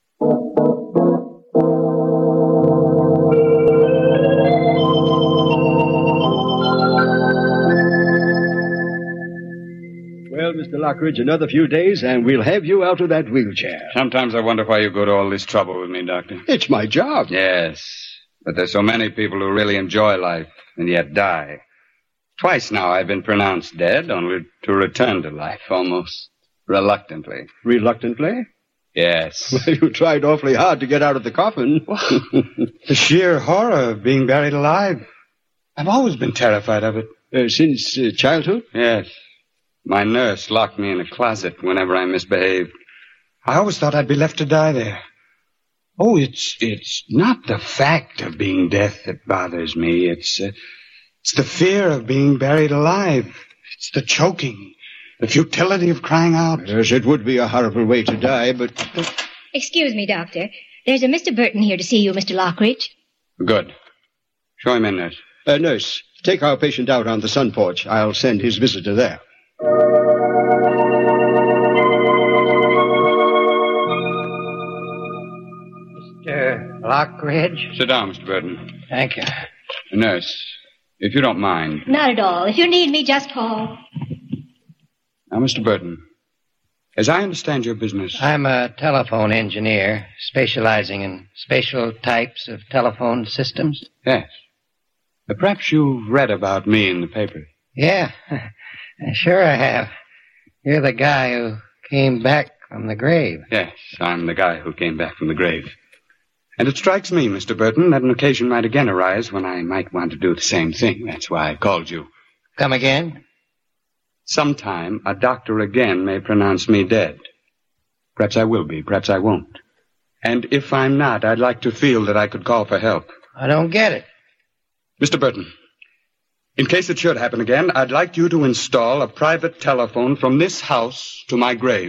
[SPEAKER 25] Well, Mister Lockridge, another few days and we'll have you out of that wheelchair.
[SPEAKER 9] Sometimes I wonder why you go to all this trouble with me, Doctor.
[SPEAKER 25] It's my job.
[SPEAKER 9] Yes, but there's so many people who really enjoy life and yet die. Twice now I've been pronounced dead, only to return to life, almost reluctantly.
[SPEAKER 25] Reluctantly?
[SPEAKER 9] Yes.
[SPEAKER 25] Well, you tried awfully hard to get out of the coffin.
[SPEAKER 9] The sheer horror of being buried alive. I've always been terrified of it.
[SPEAKER 25] Uh, since uh, childhood?
[SPEAKER 9] Yes. My nurse locked me in a closet whenever I misbehaved. I always thought I'd be left to die there. Oh, it's it's not the fact of being dead that bothers me. It's uh, it's the fear of being buried alive. It's the choking, the futility of crying out.
[SPEAKER 25] Yes, it would be a horrible way to die, but...
[SPEAKER 15] Excuse me, Doctor. There's a Mister Burton here to see you, Mister Lockridge.
[SPEAKER 9] Good. Show him in, nurse.
[SPEAKER 25] Uh, nurse, take our patient out on the sun porch. I'll send his visitor there.
[SPEAKER 2] Mister Lockridge?
[SPEAKER 9] Sit down, Mister Burton.
[SPEAKER 2] Thank you.
[SPEAKER 9] Nurse, if you don't mind.
[SPEAKER 15] Not at all. If you need me, just call.
[SPEAKER 9] Now, Mister Burton, as I understand your business...
[SPEAKER 2] I'm a telephone engineer, specializing in special types of telephone systems.
[SPEAKER 9] Yes. Uh, perhaps you've read about me in the paper.
[SPEAKER 2] Yeah, sure I have. You're the guy who came back from the grave.
[SPEAKER 9] Yes, I'm the guy who came back from the grave. And it strikes me, Mister Burton, that an occasion might again arise when I might want to do the same thing. That's why I called you.
[SPEAKER 2] Come again?
[SPEAKER 9] Sometime a doctor again may pronounce me dead. Perhaps I will be, perhaps I won't. And if I'm not, I'd like to feel that I could call for help.
[SPEAKER 2] I don't get it.
[SPEAKER 9] Mister Burton, in case it should happen again, I'd like you to install a private telephone from this house to my grave.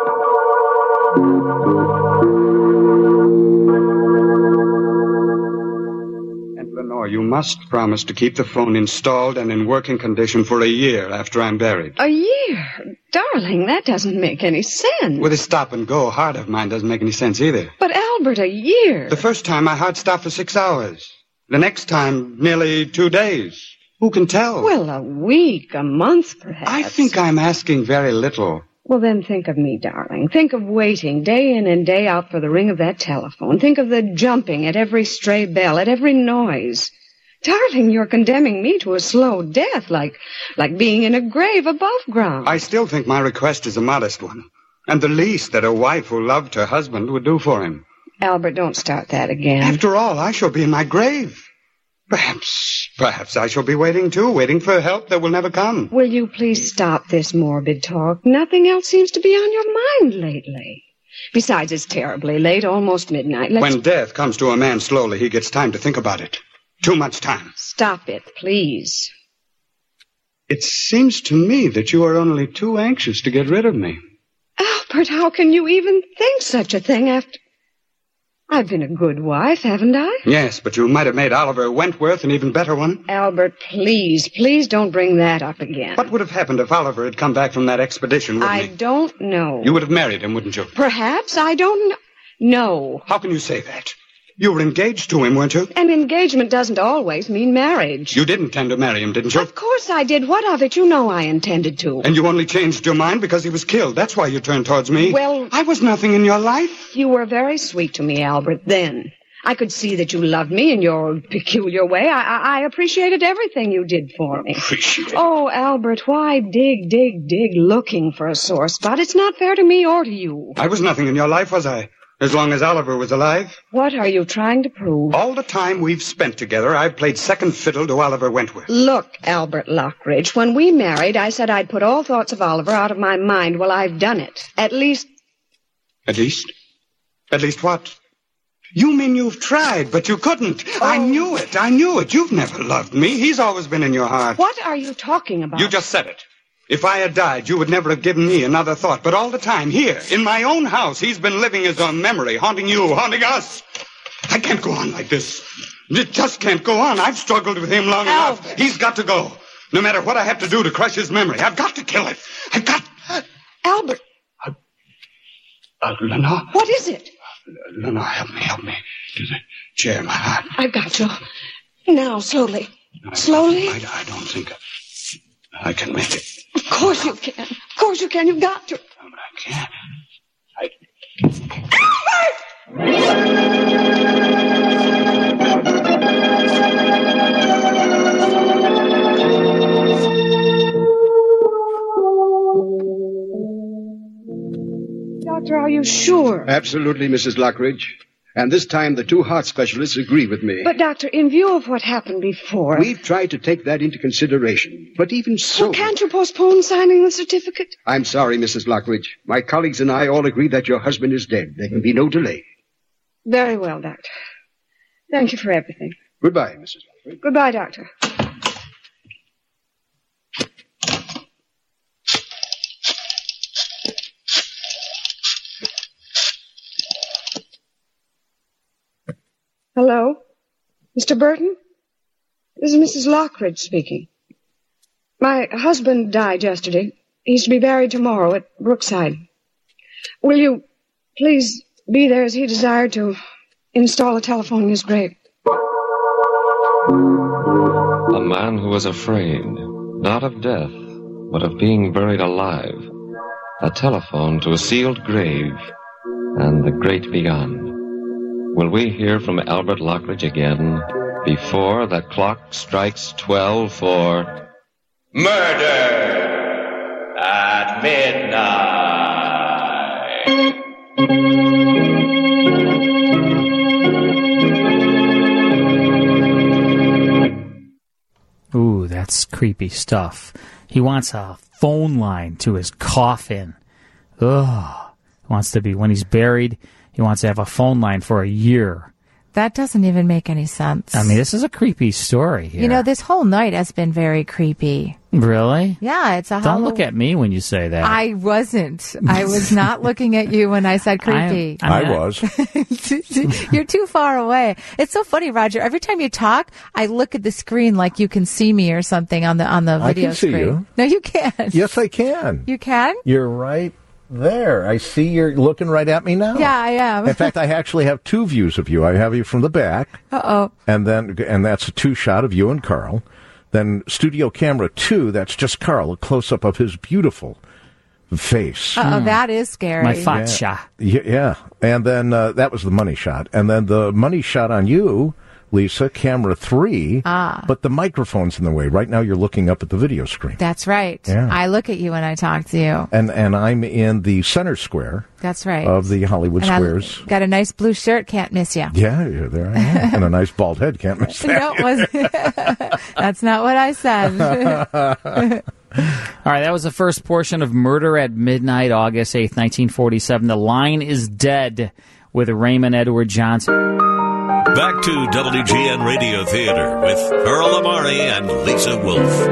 [SPEAKER 9] And Lenore, you must promise to keep the phone installed and in working condition for a year after I'm buried.
[SPEAKER 24] A year? Darling, that doesn't make any sense.
[SPEAKER 9] With a stop-and-go heart of mine doesn't make any sense either.
[SPEAKER 24] But, Albert, a year.
[SPEAKER 9] The first time, my heart stopped for six hours. The next time, nearly two days. Who can tell?
[SPEAKER 24] Well, a week, a month, perhaps.
[SPEAKER 9] I think I'm asking very little.
[SPEAKER 24] Well, then think of me, darling. Think of waiting day in and day out for the ring of that telephone. Think of the jumping at every stray bell, at every noise. Darling, you're condemning me to a slow death, like like being in a grave above ground.
[SPEAKER 9] I still think my request is a modest one, and the least that a wife who loved her husband would do for him.
[SPEAKER 24] Albert, don't start that again.
[SPEAKER 9] After all, I shall be in my grave. Perhaps, perhaps I shall be waiting, too, waiting for help that will never come.
[SPEAKER 24] Will you please stop this morbid talk? Nothing else seems to be on your mind lately. Besides, it's terribly late, almost midnight. Let's...
[SPEAKER 9] When death comes to a man slowly, he gets time to think about it. Too much time.
[SPEAKER 24] Stop it, please.
[SPEAKER 9] It seems to me that you are only too anxious to get rid of me.
[SPEAKER 24] Albert, how can you even think such a thing after... I've been a good wife, haven't I?
[SPEAKER 9] Yes, but you might have made Oliver Wentworth an even better one.
[SPEAKER 24] Albert, please, please don't bring that up again.
[SPEAKER 9] What would have happened if Oliver had come back from that expedition, wouldn't
[SPEAKER 24] I
[SPEAKER 9] he?
[SPEAKER 24] don't know.
[SPEAKER 9] You would have married him, wouldn't you?
[SPEAKER 24] Perhaps, I don't know. No.
[SPEAKER 9] How can you say that? You were engaged to him, weren't you?
[SPEAKER 24] And engagement doesn't always mean marriage.
[SPEAKER 9] You did intend to marry him, didn't you?
[SPEAKER 24] Of course I did. What of it? You know I intended to.
[SPEAKER 9] And you only changed your mind because he was killed. That's why you turned towards me.
[SPEAKER 24] Well...
[SPEAKER 9] I was nothing in your life.
[SPEAKER 24] You were very sweet to me, Albert, then. I could see that you loved me in your peculiar way. I, I, I appreciated everything you did for me.
[SPEAKER 9] Appreciate?
[SPEAKER 24] Oh, Albert, why dig, dig, dig looking for a sore spot? It's not fair to me or to you.
[SPEAKER 9] I was nothing in your life, was I? As long as Oliver was alive.
[SPEAKER 24] What are you trying to prove?
[SPEAKER 9] All the time we've spent together, I've played second fiddle to Oliver Wentworth.
[SPEAKER 24] Look, Albert Lockridge, when we married, I said I'd put all thoughts of Oliver out of my mind. Well, I've done it. At least...
[SPEAKER 9] At least? At least what? You mean you've tried, but you couldn't. Oh. I knew it. I knew it. You've never loved me. He's always been in your heart.
[SPEAKER 24] What are you talking about?
[SPEAKER 9] You just said it. If I had died, you would never have given me another thought. But all the time, here, in my own house, he's been living as a memory, haunting you, haunting us. I can't go on like this. It just can't go on. I've struggled with him long
[SPEAKER 24] Albert.
[SPEAKER 9] enough. He's got to go. No matter what I have to do to crush his memory, I've got to kill it. I've got...
[SPEAKER 24] Albert.
[SPEAKER 9] Uh, uh, Lenore?
[SPEAKER 24] What is it?
[SPEAKER 9] Uh, Lenore, help me, help me. To the chair, my heart.
[SPEAKER 24] I've got you. Now, slowly.
[SPEAKER 9] I,
[SPEAKER 24] slowly.
[SPEAKER 9] I, I don't think I can make it.
[SPEAKER 24] Of course you can. Of course you can. You've got to.
[SPEAKER 9] No, but I can't. I...
[SPEAKER 24] Doctor, are you sure?
[SPEAKER 25] Absolutely, Missus Lockridge. And this time the two heart specialists agree with me.
[SPEAKER 24] But, Doctor, in view of what happened before...
[SPEAKER 25] We've tried to take that into consideration. But even so...
[SPEAKER 24] Well, can't you postpone signing the certificate?
[SPEAKER 25] I'm sorry, Missus Lockridge. My colleagues and I all agree that your husband is dead. There can be no delay.
[SPEAKER 24] Very well, Doctor. Thank you for everything.
[SPEAKER 25] Goodbye, Missus Lockridge.
[SPEAKER 24] Goodbye, Doctor. Hello? Mister Burton? This is Missus Lockridge speaking. My husband died yesterday. He's to be buried tomorrow at Brookside. Will you please be there as he desired to install a telephone in his grave?
[SPEAKER 23] A man who was afraid, not of death, but of being buried alive. A telephone to a sealed grave and the great beyond. Will we hear from Albert Lockridge again before the clock strikes twelve for...
[SPEAKER 6] Murder at Midnight?
[SPEAKER 11] Ooh, that's creepy stuff. He wants a phone line to his coffin. Ugh. Wants to be, when he's buried, he wants to have a phone line for a year.
[SPEAKER 12] That doesn't even make any sense.
[SPEAKER 11] I mean, this is a creepy story here.
[SPEAKER 12] You know, this whole night has been very creepy.
[SPEAKER 11] Really?
[SPEAKER 12] Yeah, it's a
[SPEAKER 11] Don't
[SPEAKER 12] Halloween.
[SPEAKER 11] look at me when you say that.
[SPEAKER 12] I wasn't. I was not looking at you when I said creepy.
[SPEAKER 11] I,
[SPEAKER 13] I was.
[SPEAKER 12] You're too far away. It's so funny, Roger. Every time you talk, I look at the screen like you can see me or something on the on the
[SPEAKER 13] I
[SPEAKER 12] video
[SPEAKER 13] can see
[SPEAKER 12] screen.
[SPEAKER 13] you.
[SPEAKER 12] No, you can't.
[SPEAKER 13] Yes, I can.
[SPEAKER 12] You can?
[SPEAKER 13] You're right there. I see you're looking right at me now.
[SPEAKER 12] Yeah, I am.
[SPEAKER 13] In fact, I actually have two views of you. I have you from the back.
[SPEAKER 12] Uh-oh.
[SPEAKER 13] And then, and that's a two shot of you and Carl. Then studio camera two, that's just Carl, a close up of his beautiful face.
[SPEAKER 12] Uh-oh, that is scary.
[SPEAKER 11] My facha.
[SPEAKER 13] Yeah, yeah. And then uh, that was the money shot. And then the money shot on you, Lisa, camera three.
[SPEAKER 12] Ah.
[SPEAKER 13] But the microphone's in the way. Right now you're looking up at the video screen.
[SPEAKER 12] That's right.
[SPEAKER 13] Yeah.
[SPEAKER 12] I look at you when I talk to you.
[SPEAKER 13] And and I'm in the center square.
[SPEAKER 12] That's right.
[SPEAKER 13] Of the Hollywood
[SPEAKER 12] and
[SPEAKER 13] Squares.
[SPEAKER 12] I got a nice blue shirt. Can't miss you.
[SPEAKER 13] Yeah, yeah, there I am. And a nice bald head. Can't miss that.
[SPEAKER 12] No, it wasn't. That's not what I said.
[SPEAKER 11] All right, that was the first portion of Murder at Midnight, August eighth, nineteen forty-seven. The Line is Dead with Raymond Edward Johnson.
[SPEAKER 10] Back to W G N Radio Theater with Earl Amari and Lisa Wolf.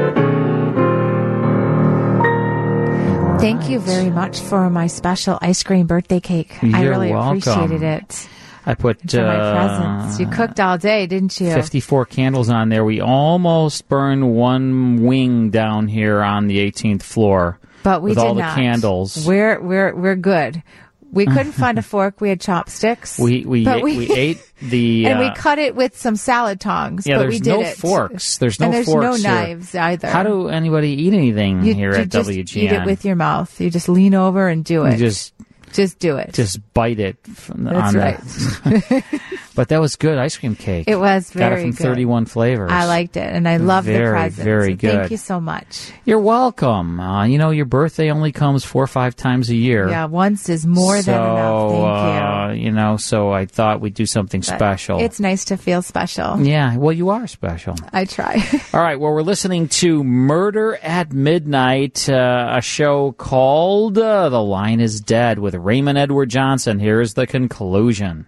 [SPEAKER 12] Thank you very much for my special ice cream birthday cake.
[SPEAKER 11] You're
[SPEAKER 12] I really
[SPEAKER 11] welcome.
[SPEAKER 12] appreciated it.
[SPEAKER 11] I put
[SPEAKER 12] For my
[SPEAKER 11] uh,
[SPEAKER 12] presents. You cooked all day, didn't you?
[SPEAKER 11] fifty-four candles on there. We almost burned one wing down here on the eighteenth floor.
[SPEAKER 12] But we
[SPEAKER 11] with
[SPEAKER 12] did
[SPEAKER 11] all the
[SPEAKER 12] not.
[SPEAKER 11] candles.
[SPEAKER 12] We're we're we're good. We couldn't find a fork. We had chopsticks.
[SPEAKER 11] We we
[SPEAKER 12] But
[SPEAKER 11] ate, we, ate the
[SPEAKER 12] and
[SPEAKER 11] uh,
[SPEAKER 12] we cut it with some salad tongs.
[SPEAKER 11] yeah.
[SPEAKER 12] but
[SPEAKER 11] There's
[SPEAKER 12] we did
[SPEAKER 11] no
[SPEAKER 12] it.
[SPEAKER 11] forks. There's no
[SPEAKER 12] and there's
[SPEAKER 11] forks
[SPEAKER 12] no
[SPEAKER 11] here.
[SPEAKER 12] knives either.
[SPEAKER 11] How do anybody eat anything
[SPEAKER 12] you,
[SPEAKER 11] here
[SPEAKER 12] you
[SPEAKER 11] at
[SPEAKER 12] just
[SPEAKER 11] W G N?
[SPEAKER 12] eat it with your mouth. You just lean over and do it.
[SPEAKER 11] You just
[SPEAKER 12] just do it.
[SPEAKER 11] just bite it. From the,
[SPEAKER 12] That's
[SPEAKER 11] on
[SPEAKER 12] right.
[SPEAKER 11] The, but that was good ice cream cake.
[SPEAKER 12] It was
[SPEAKER 11] Got
[SPEAKER 12] very
[SPEAKER 11] it from
[SPEAKER 12] good.
[SPEAKER 11] thirty-one flavors.
[SPEAKER 12] I liked it, and I love the
[SPEAKER 11] Very,
[SPEAKER 12] presents.
[SPEAKER 11] very
[SPEAKER 12] So Thank
[SPEAKER 11] good.
[SPEAKER 12] you so much.
[SPEAKER 11] You're welcome. Uh, you know, your birthday only comes four or five times a year.
[SPEAKER 12] Yeah, once is more
[SPEAKER 11] so,
[SPEAKER 12] than enough. Thank
[SPEAKER 11] uh, you know, so I thought we'd do something
[SPEAKER 12] But
[SPEAKER 11] special.
[SPEAKER 12] It's nice to feel special.
[SPEAKER 11] Yeah, well, you are special.
[SPEAKER 12] I try.
[SPEAKER 11] All right, well, we're listening to Murder at Midnight, uh, a show called uh, The Line is Dead with Raymond Edward Johnson. Here's the conclusion.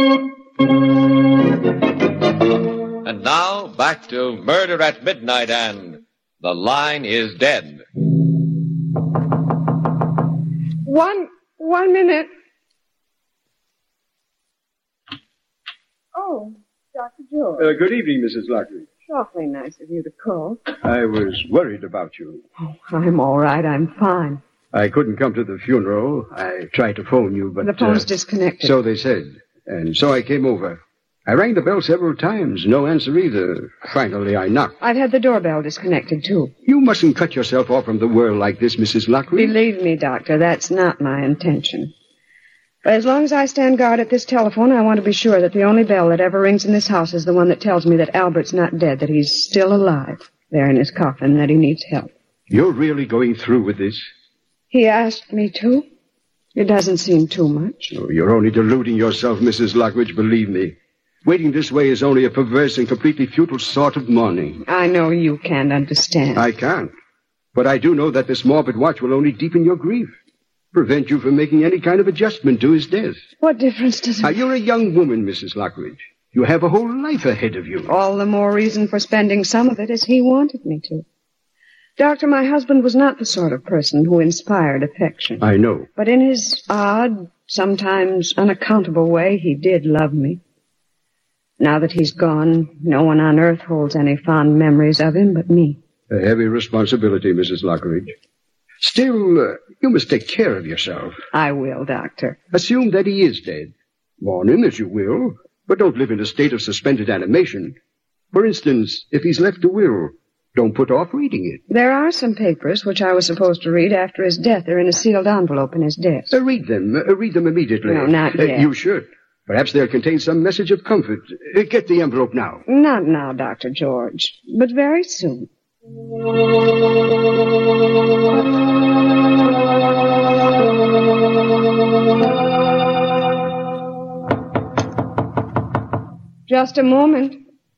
[SPEAKER 23] And now, back to Murder at Midnight and The Line is Dead.
[SPEAKER 24] One, one minute. Oh, Doctor George.
[SPEAKER 25] Uh, good evening, Missus Lockridge.
[SPEAKER 24] Awfully nice of you to call.
[SPEAKER 25] I was worried about you.
[SPEAKER 24] Oh, I'm all right. I'm fine.
[SPEAKER 25] I couldn't come to the funeral. I tried to phone you, but...
[SPEAKER 24] The phone's
[SPEAKER 25] uh,
[SPEAKER 24] disconnected.
[SPEAKER 25] So they said. And so I came over. I rang the bell several times. No answer either. Finally, I knocked.
[SPEAKER 24] I've had the doorbell disconnected, too.
[SPEAKER 25] You mustn't cut yourself off from the world like this, Missus Lockridge.
[SPEAKER 24] Believe me, Doctor, that's not my intention. But as long as I stand guard at this telephone, I want to be sure that the only bell that ever rings in this house is the one that tells me that Albert's not dead, that he's still alive, there in his coffin, that he needs help.
[SPEAKER 25] You're really going through with this?
[SPEAKER 24] He asked me to. It doesn't seem too much.
[SPEAKER 25] Oh, you're only deluding yourself, Missus Lockridge, believe me. Waiting this way is only a perverse and completely futile sort of mourning.
[SPEAKER 24] I know you can't understand.
[SPEAKER 25] I can't. But I do know that this morbid watch will only deepen your grief. Prevent you from making any kind of adjustment to his death.
[SPEAKER 24] What difference does it
[SPEAKER 25] Now,
[SPEAKER 24] make?
[SPEAKER 25] you're a young woman, Missus Lockridge. You have a whole life ahead of you.
[SPEAKER 24] All the more reason for spending some of it as he wanted me to. Doctor, my husband was not the sort of person who inspired affection.
[SPEAKER 25] I know.
[SPEAKER 24] But in his odd, sometimes unaccountable way, he did love me. Now that he's gone, no one on earth holds any fond memories of him but me.
[SPEAKER 25] A heavy responsibility, Missus Lockridge. Still, uh, you must take care of yourself.
[SPEAKER 24] I will, Doctor.
[SPEAKER 25] Assume that he is dead. Mourn him as you will, but don't live in a state of suspended animation. For instance, if he's left a will, don't put off reading it.
[SPEAKER 24] There are some papers which I was supposed to read after his death. They're in a sealed envelope in his desk.
[SPEAKER 25] Uh, read them. Uh, read them immediately.
[SPEAKER 24] No, not
[SPEAKER 25] Uh,
[SPEAKER 24] yet.
[SPEAKER 25] you should. Perhaps they'll contain some message of comfort. Uh, get the envelope now.
[SPEAKER 24] Not now, Doctor George, but very soon. Just a moment.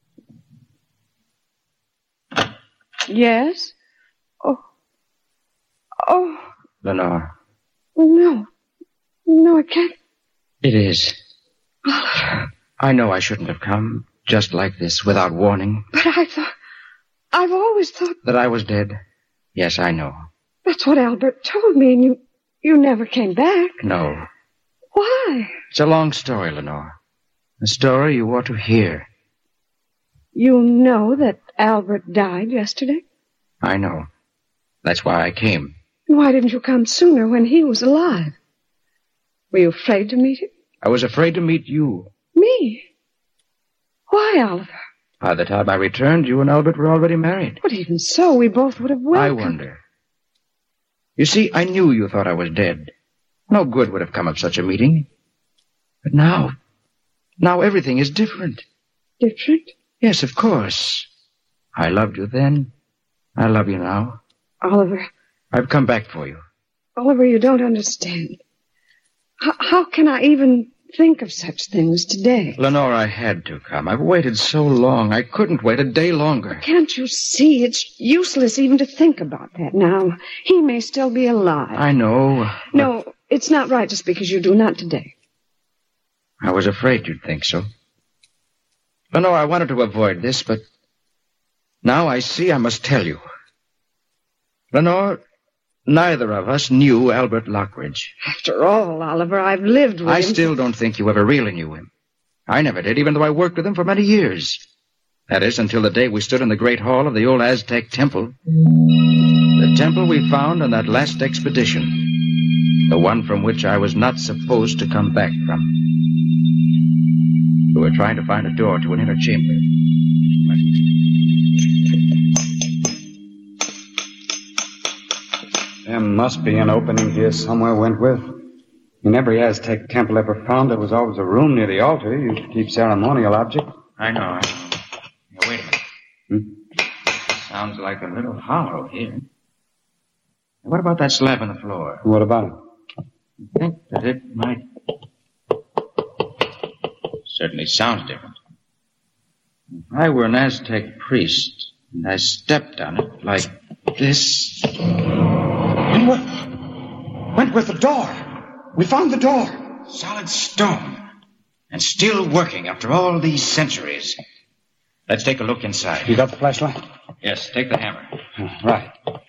[SPEAKER 24] Yes? Oh. Oh,
[SPEAKER 16] Lenore,
[SPEAKER 24] no. No, it can't.
[SPEAKER 16] it is. I know I shouldn't have come, just like this, without warning,
[SPEAKER 24] But I thought... I've always thought...
[SPEAKER 16] that I was dead. Yes, I know.
[SPEAKER 24] That's what Albert told me, and you, you never came back.
[SPEAKER 16] No.
[SPEAKER 24] Why?
[SPEAKER 16] It's a long story, Lenore. A story you ought to hear.
[SPEAKER 24] You know that Albert died yesterday?
[SPEAKER 16] I know. That's why I came.
[SPEAKER 24] Why didn't you come sooner when he was alive? Were you afraid to meet him?
[SPEAKER 16] I was afraid to meet you.
[SPEAKER 24] Me? Why, Oliver?
[SPEAKER 16] By the time I returned, you and Albert were already married.
[SPEAKER 24] But even so, we both would have welcomed...
[SPEAKER 16] I wonder. You see, I knew you thought I was dead. No good would have come of such a meeting. But now, now everything is different.
[SPEAKER 24] Different?
[SPEAKER 16] Yes, of course. I loved you then. I love you now.
[SPEAKER 24] Oliver.
[SPEAKER 16] I've come back for you.
[SPEAKER 24] Oliver, you don't understand. H- how can I even think of such things today?
[SPEAKER 16] Lenore, I had to come. I've waited so long. I couldn't wait a day longer.
[SPEAKER 24] Can't you see? It's useless even to think about that now. He may still be alive.
[SPEAKER 16] I know.
[SPEAKER 24] No, it's not right to speak as you do, not today.
[SPEAKER 16] I was afraid you'd think so. Lenore, I wanted to avoid this, but now I see I must tell you. Lenore, neither of us knew Albert Lockridge.
[SPEAKER 24] After all, Oliver, I've lived with
[SPEAKER 16] I
[SPEAKER 24] him.
[SPEAKER 16] I still don't think you ever really knew him. I never did, even though I worked with him for many years. That is, until the day we stood in the great hall of the old Aztec temple. The temple we found on that last expedition. The one from which I was not supposed to come back from. We were trying to find a door to an inner chamber.
[SPEAKER 9] There must be an opening here somewhere, Wentworth. In every Aztec temple ever found, there was always a room near the altar used to keep ceremonial objects.
[SPEAKER 16] I know, I know. Now, wait a minute. Hmm? Sounds like a little hollow here. What about that slab on the floor?
[SPEAKER 9] What about it?
[SPEAKER 16] I think that it might... Certainly sounds different. If I were an Aztec priest, and I stepped on it like this...
[SPEAKER 9] Wentworth! Wentworth, the door! We found the door!
[SPEAKER 16] Solid stone. And still working after all these centuries. Let's take a look inside.
[SPEAKER 9] You got the flashlight?
[SPEAKER 16] Yes, take the hammer.
[SPEAKER 9] Right.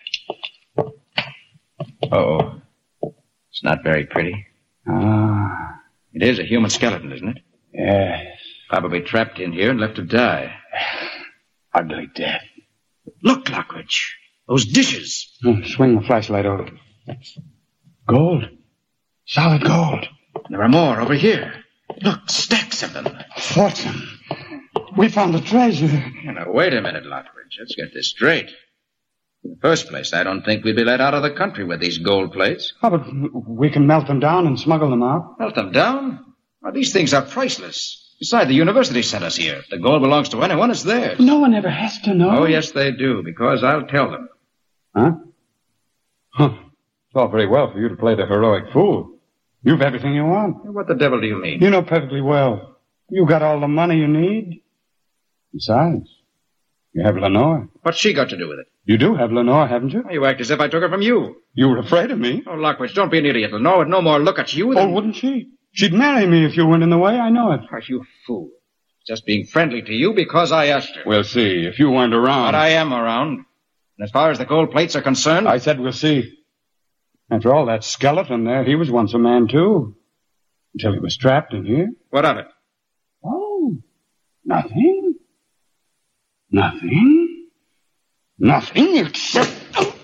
[SPEAKER 16] Uh-oh. It's not very pretty.
[SPEAKER 9] Ah.
[SPEAKER 16] It is a human skeleton, isn't it?
[SPEAKER 9] Yes.
[SPEAKER 16] Probably trapped in here and left to die.
[SPEAKER 9] Ugly death.
[SPEAKER 16] Look, Lockridge. Those dishes.
[SPEAKER 9] Oh, swing the flashlight over. Gold. Solid gold.
[SPEAKER 16] There are more over here. Look, stacks of them.
[SPEAKER 9] Fortune. We found the treasure.
[SPEAKER 16] Now, wait a minute, Lockridge. Let's get this straight. In the first place, I don't think we'd be let out of the country with these gold plates.
[SPEAKER 9] Oh, but we can melt them down and smuggle them out.
[SPEAKER 16] Melt them down? Well, these things are priceless. Besides, the university sent us here. If the gold belongs to anyone, it's theirs.
[SPEAKER 9] No one ever has to know.
[SPEAKER 16] Oh, yes, they do, because I'll tell them.
[SPEAKER 9] Huh? Huh. It's all very well for you to play the heroic fool. You've everything you want.
[SPEAKER 16] What the devil do you mean?
[SPEAKER 9] You know perfectly well. You got all the money you need. Besides, you have Lenore.
[SPEAKER 16] What's she got to do with it?
[SPEAKER 9] You do have Lenore, haven't you?
[SPEAKER 16] You act as if I took her from you.
[SPEAKER 9] You were afraid of me.
[SPEAKER 16] Oh, Lockridge, don't be an idiot. Lenore would no more look at you than...
[SPEAKER 9] Oh, wouldn't she? She'd marry me if you weren't in the way, I know it.
[SPEAKER 16] Are you a fool? Just being friendly to you because I asked her.
[SPEAKER 9] We'll see, if you weren't around.
[SPEAKER 16] But I am around. And as far as the gold plates are concerned...
[SPEAKER 9] I said we'll see. After all, that skeleton there, he was once a man, too. Until he was trapped in here.
[SPEAKER 16] What of it?
[SPEAKER 9] Oh, nothing. Nothing. Nothing except... Oh.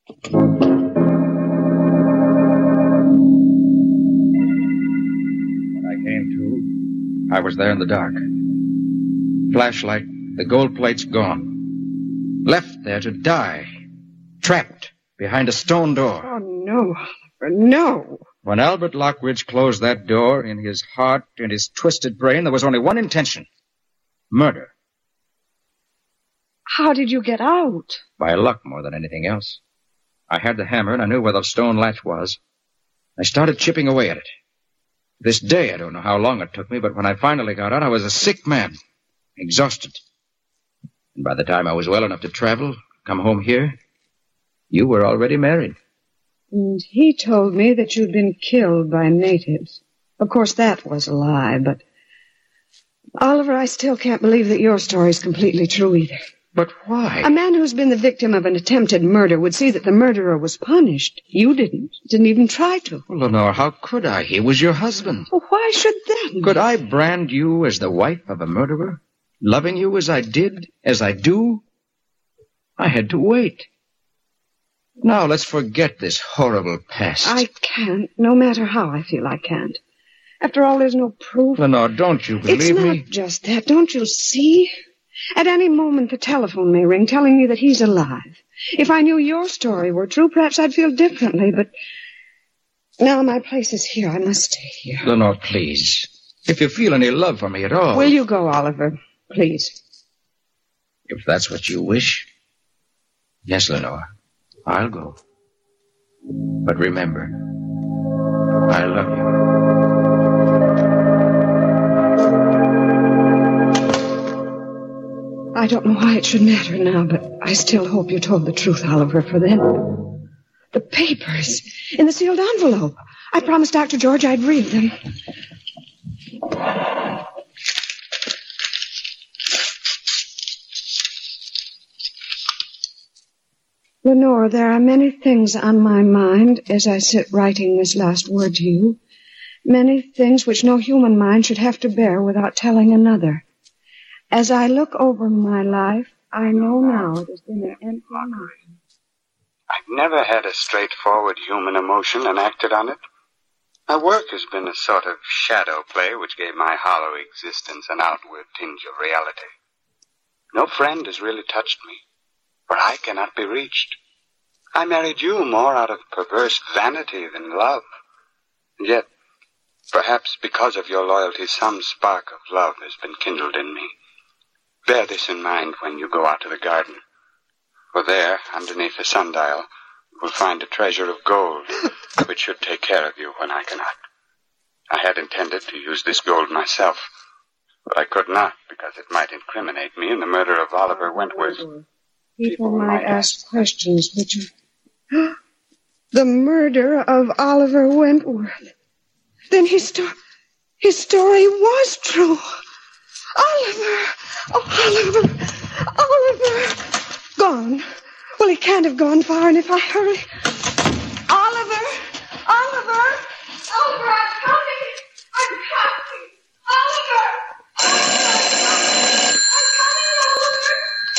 [SPEAKER 16] When I came to, I was there in the dark. Flashlight, the gold plates gone. Left there to die. Trapped behind a stone door.
[SPEAKER 24] Oh, no, Oliver, no.
[SPEAKER 16] When Albert Lockridge closed that door, in his heart and his twisted brain, there was only one intention. Murder.
[SPEAKER 24] How did you get out?
[SPEAKER 16] By luck more than anything else. I had the hammer and I knew where the stone latch was. I started chipping away at it. This day, I don't know how long it took me, but when I finally got out, I was a sick man. Exhausted. And by the time I was well enough to travel, come home here, you were already married.
[SPEAKER 24] And he told me that you'd been killed by natives. Of course, that was a lie, but... Oliver, I still can't believe that your story's completely true either.
[SPEAKER 16] But why?
[SPEAKER 24] A man who's been the victim of an attempted murder would see that the murderer was punished. You didn't. Didn't even try to.
[SPEAKER 16] Well, Lenore, how could I? He was your husband.
[SPEAKER 24] Well, why should then?
[SPEAKER 16] Could I brand you as the wife of a murderer? Loving you as I did, as I do? I had to wait. Now let's forget this horrible past.
[SPEAKER 24] I can't, no matter how I feel I can't. After all, there's no proof.
[SPEAKER 16] Lenore, don't you believe
[SPEAKER 24] it's not
[SPEAKER 16] me?
[SPEAKER 24] just that. Don't you see? At any moment, the telephone may ring telling me that he's alive. If I knew your story were true, perhaps I'd feel differently, but now my place is here. I must stay here.
[SPEAKER 16] Lenore, please. If you feel any love for me at all.
[SPEAKER 24] Will you go, Oliver? Please.
[SPEAKER 16] If that's what you wish. Yes, Lenore. I'll go. But remember, I love you.
[SPEAKER 24] I don't know why it should matter now, but I still hope you told the truth, Oliver, for then. The papers in the sealed envelope. I promised Doctor George I'd read them. Lenore, there are many things on my mind as I sit writing this last word to you. Many things which no human mind should have to bear without telling another. As I look over my life, I know now it has been an empty mountain.
[SPEAKER 9] I've never had a straightforward human emotion and acted on it. My work has been a sort of shadow play which gave my hollow existence an outward tinge of reality. No friend has really touched me, for I cannot be reached. I married you more out of perverse vanity than love. And yet, perhaps because of your loyalty, some spark of love has been kindled in me. Bear this in mind when you go out to the garden. For there, underneath the sundial, you will find a treasure of gold, which should take care of you when I cannot. I had intended to use this gold myself, but I could not, because it might incriminate me in the murder of Oliver Wentworth.
[SPEAKER 24] People might ask questions, but you... The murder of Oliver Wentworth. Then his, sto- his story was true. Oliver! Oh, Oliver! Oliver! Gone. Well, he can't have gone far, and if I hurry... Oliver! Oliver! Oliver, I'm coming! I'm coming! Oliver! Oliver! I'm coming, Oliver!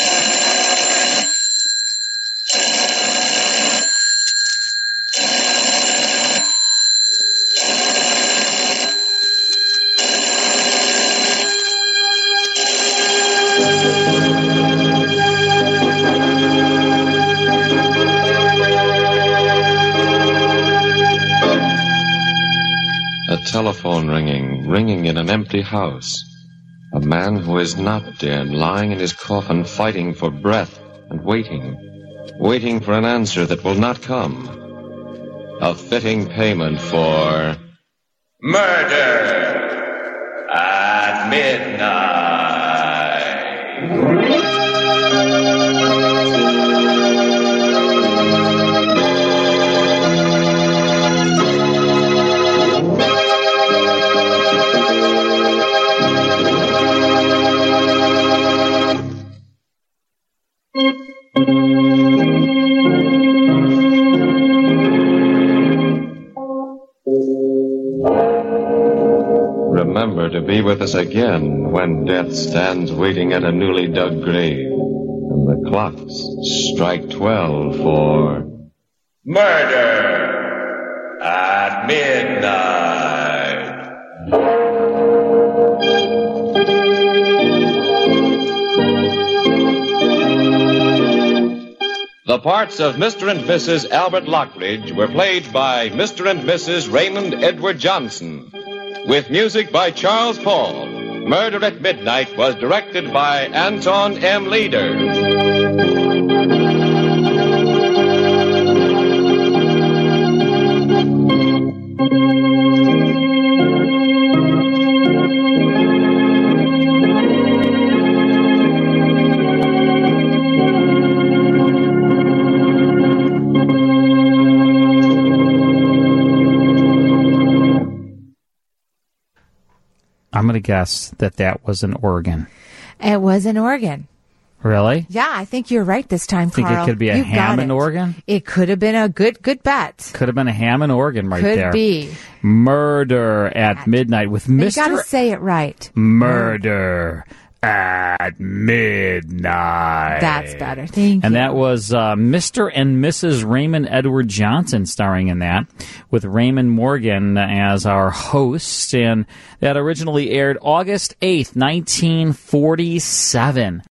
[SPEAKER 23] A telephone ringing, ringing in an empty house. A man who is not dead, lying in his coffin, fighting for breath and waiting, waiting for an answer that will not come. A fitting payment for
[SPEAKER 6] murder at midnight.
[SPEAKER 23] Remember to be with us again when death stands waiting at a newly dug grave and the clocks strike twelve for
[SPEAKER 6] murder at midnight.
[SPEAKER 3] The parts of Mister and Missus Albert Lockridge were played by Mister and Missus Raymond Edward Johnson, with music by Charles Paul. Murder at Midnight was directed by Anton M. Leader.
[SPEAKER 11] I'm going to guess that that was an organ.
[SPEAKER 12] It was an organ.
[SPEAKER 11] Really?
[SPEAKER 12] Yeah, I think you're right this time,
[SPEAKER 11] Think
[SPEAKER 12] Carl.
[SPEAKER 11] it could be a
[SPEAKER 12] You got
[SPEAKER 11] Hammond
[SPEAKER 12] it.
[SPEAKER 11] organ?
[SPEAKER 12] It could have been a good, good bet.
[SPEAKER 11] Could have been a Hammond organ right
[SPEAKER 12] Could
[SPEAKER 11] there.
[SPEAKER 12] be.
[SPEAKER 11] Murder at Midnight with
[SPEAKER 12] You
[SPEAKER 11] Mister
[SPEAKER 12] got to say it right.
[SPEAKER 11] Murder at Midnight.
[SPEAKER 12] That's better. Thank
[SPEAKER 11] And
[SPEAKER 12] you.
[SPEAKER 11] that was uh, Mister and Missus Raymond Edward Johnson starring in that, with Raymond Morgan as our host. And that originally aired August eighth, nineteen forty-seven.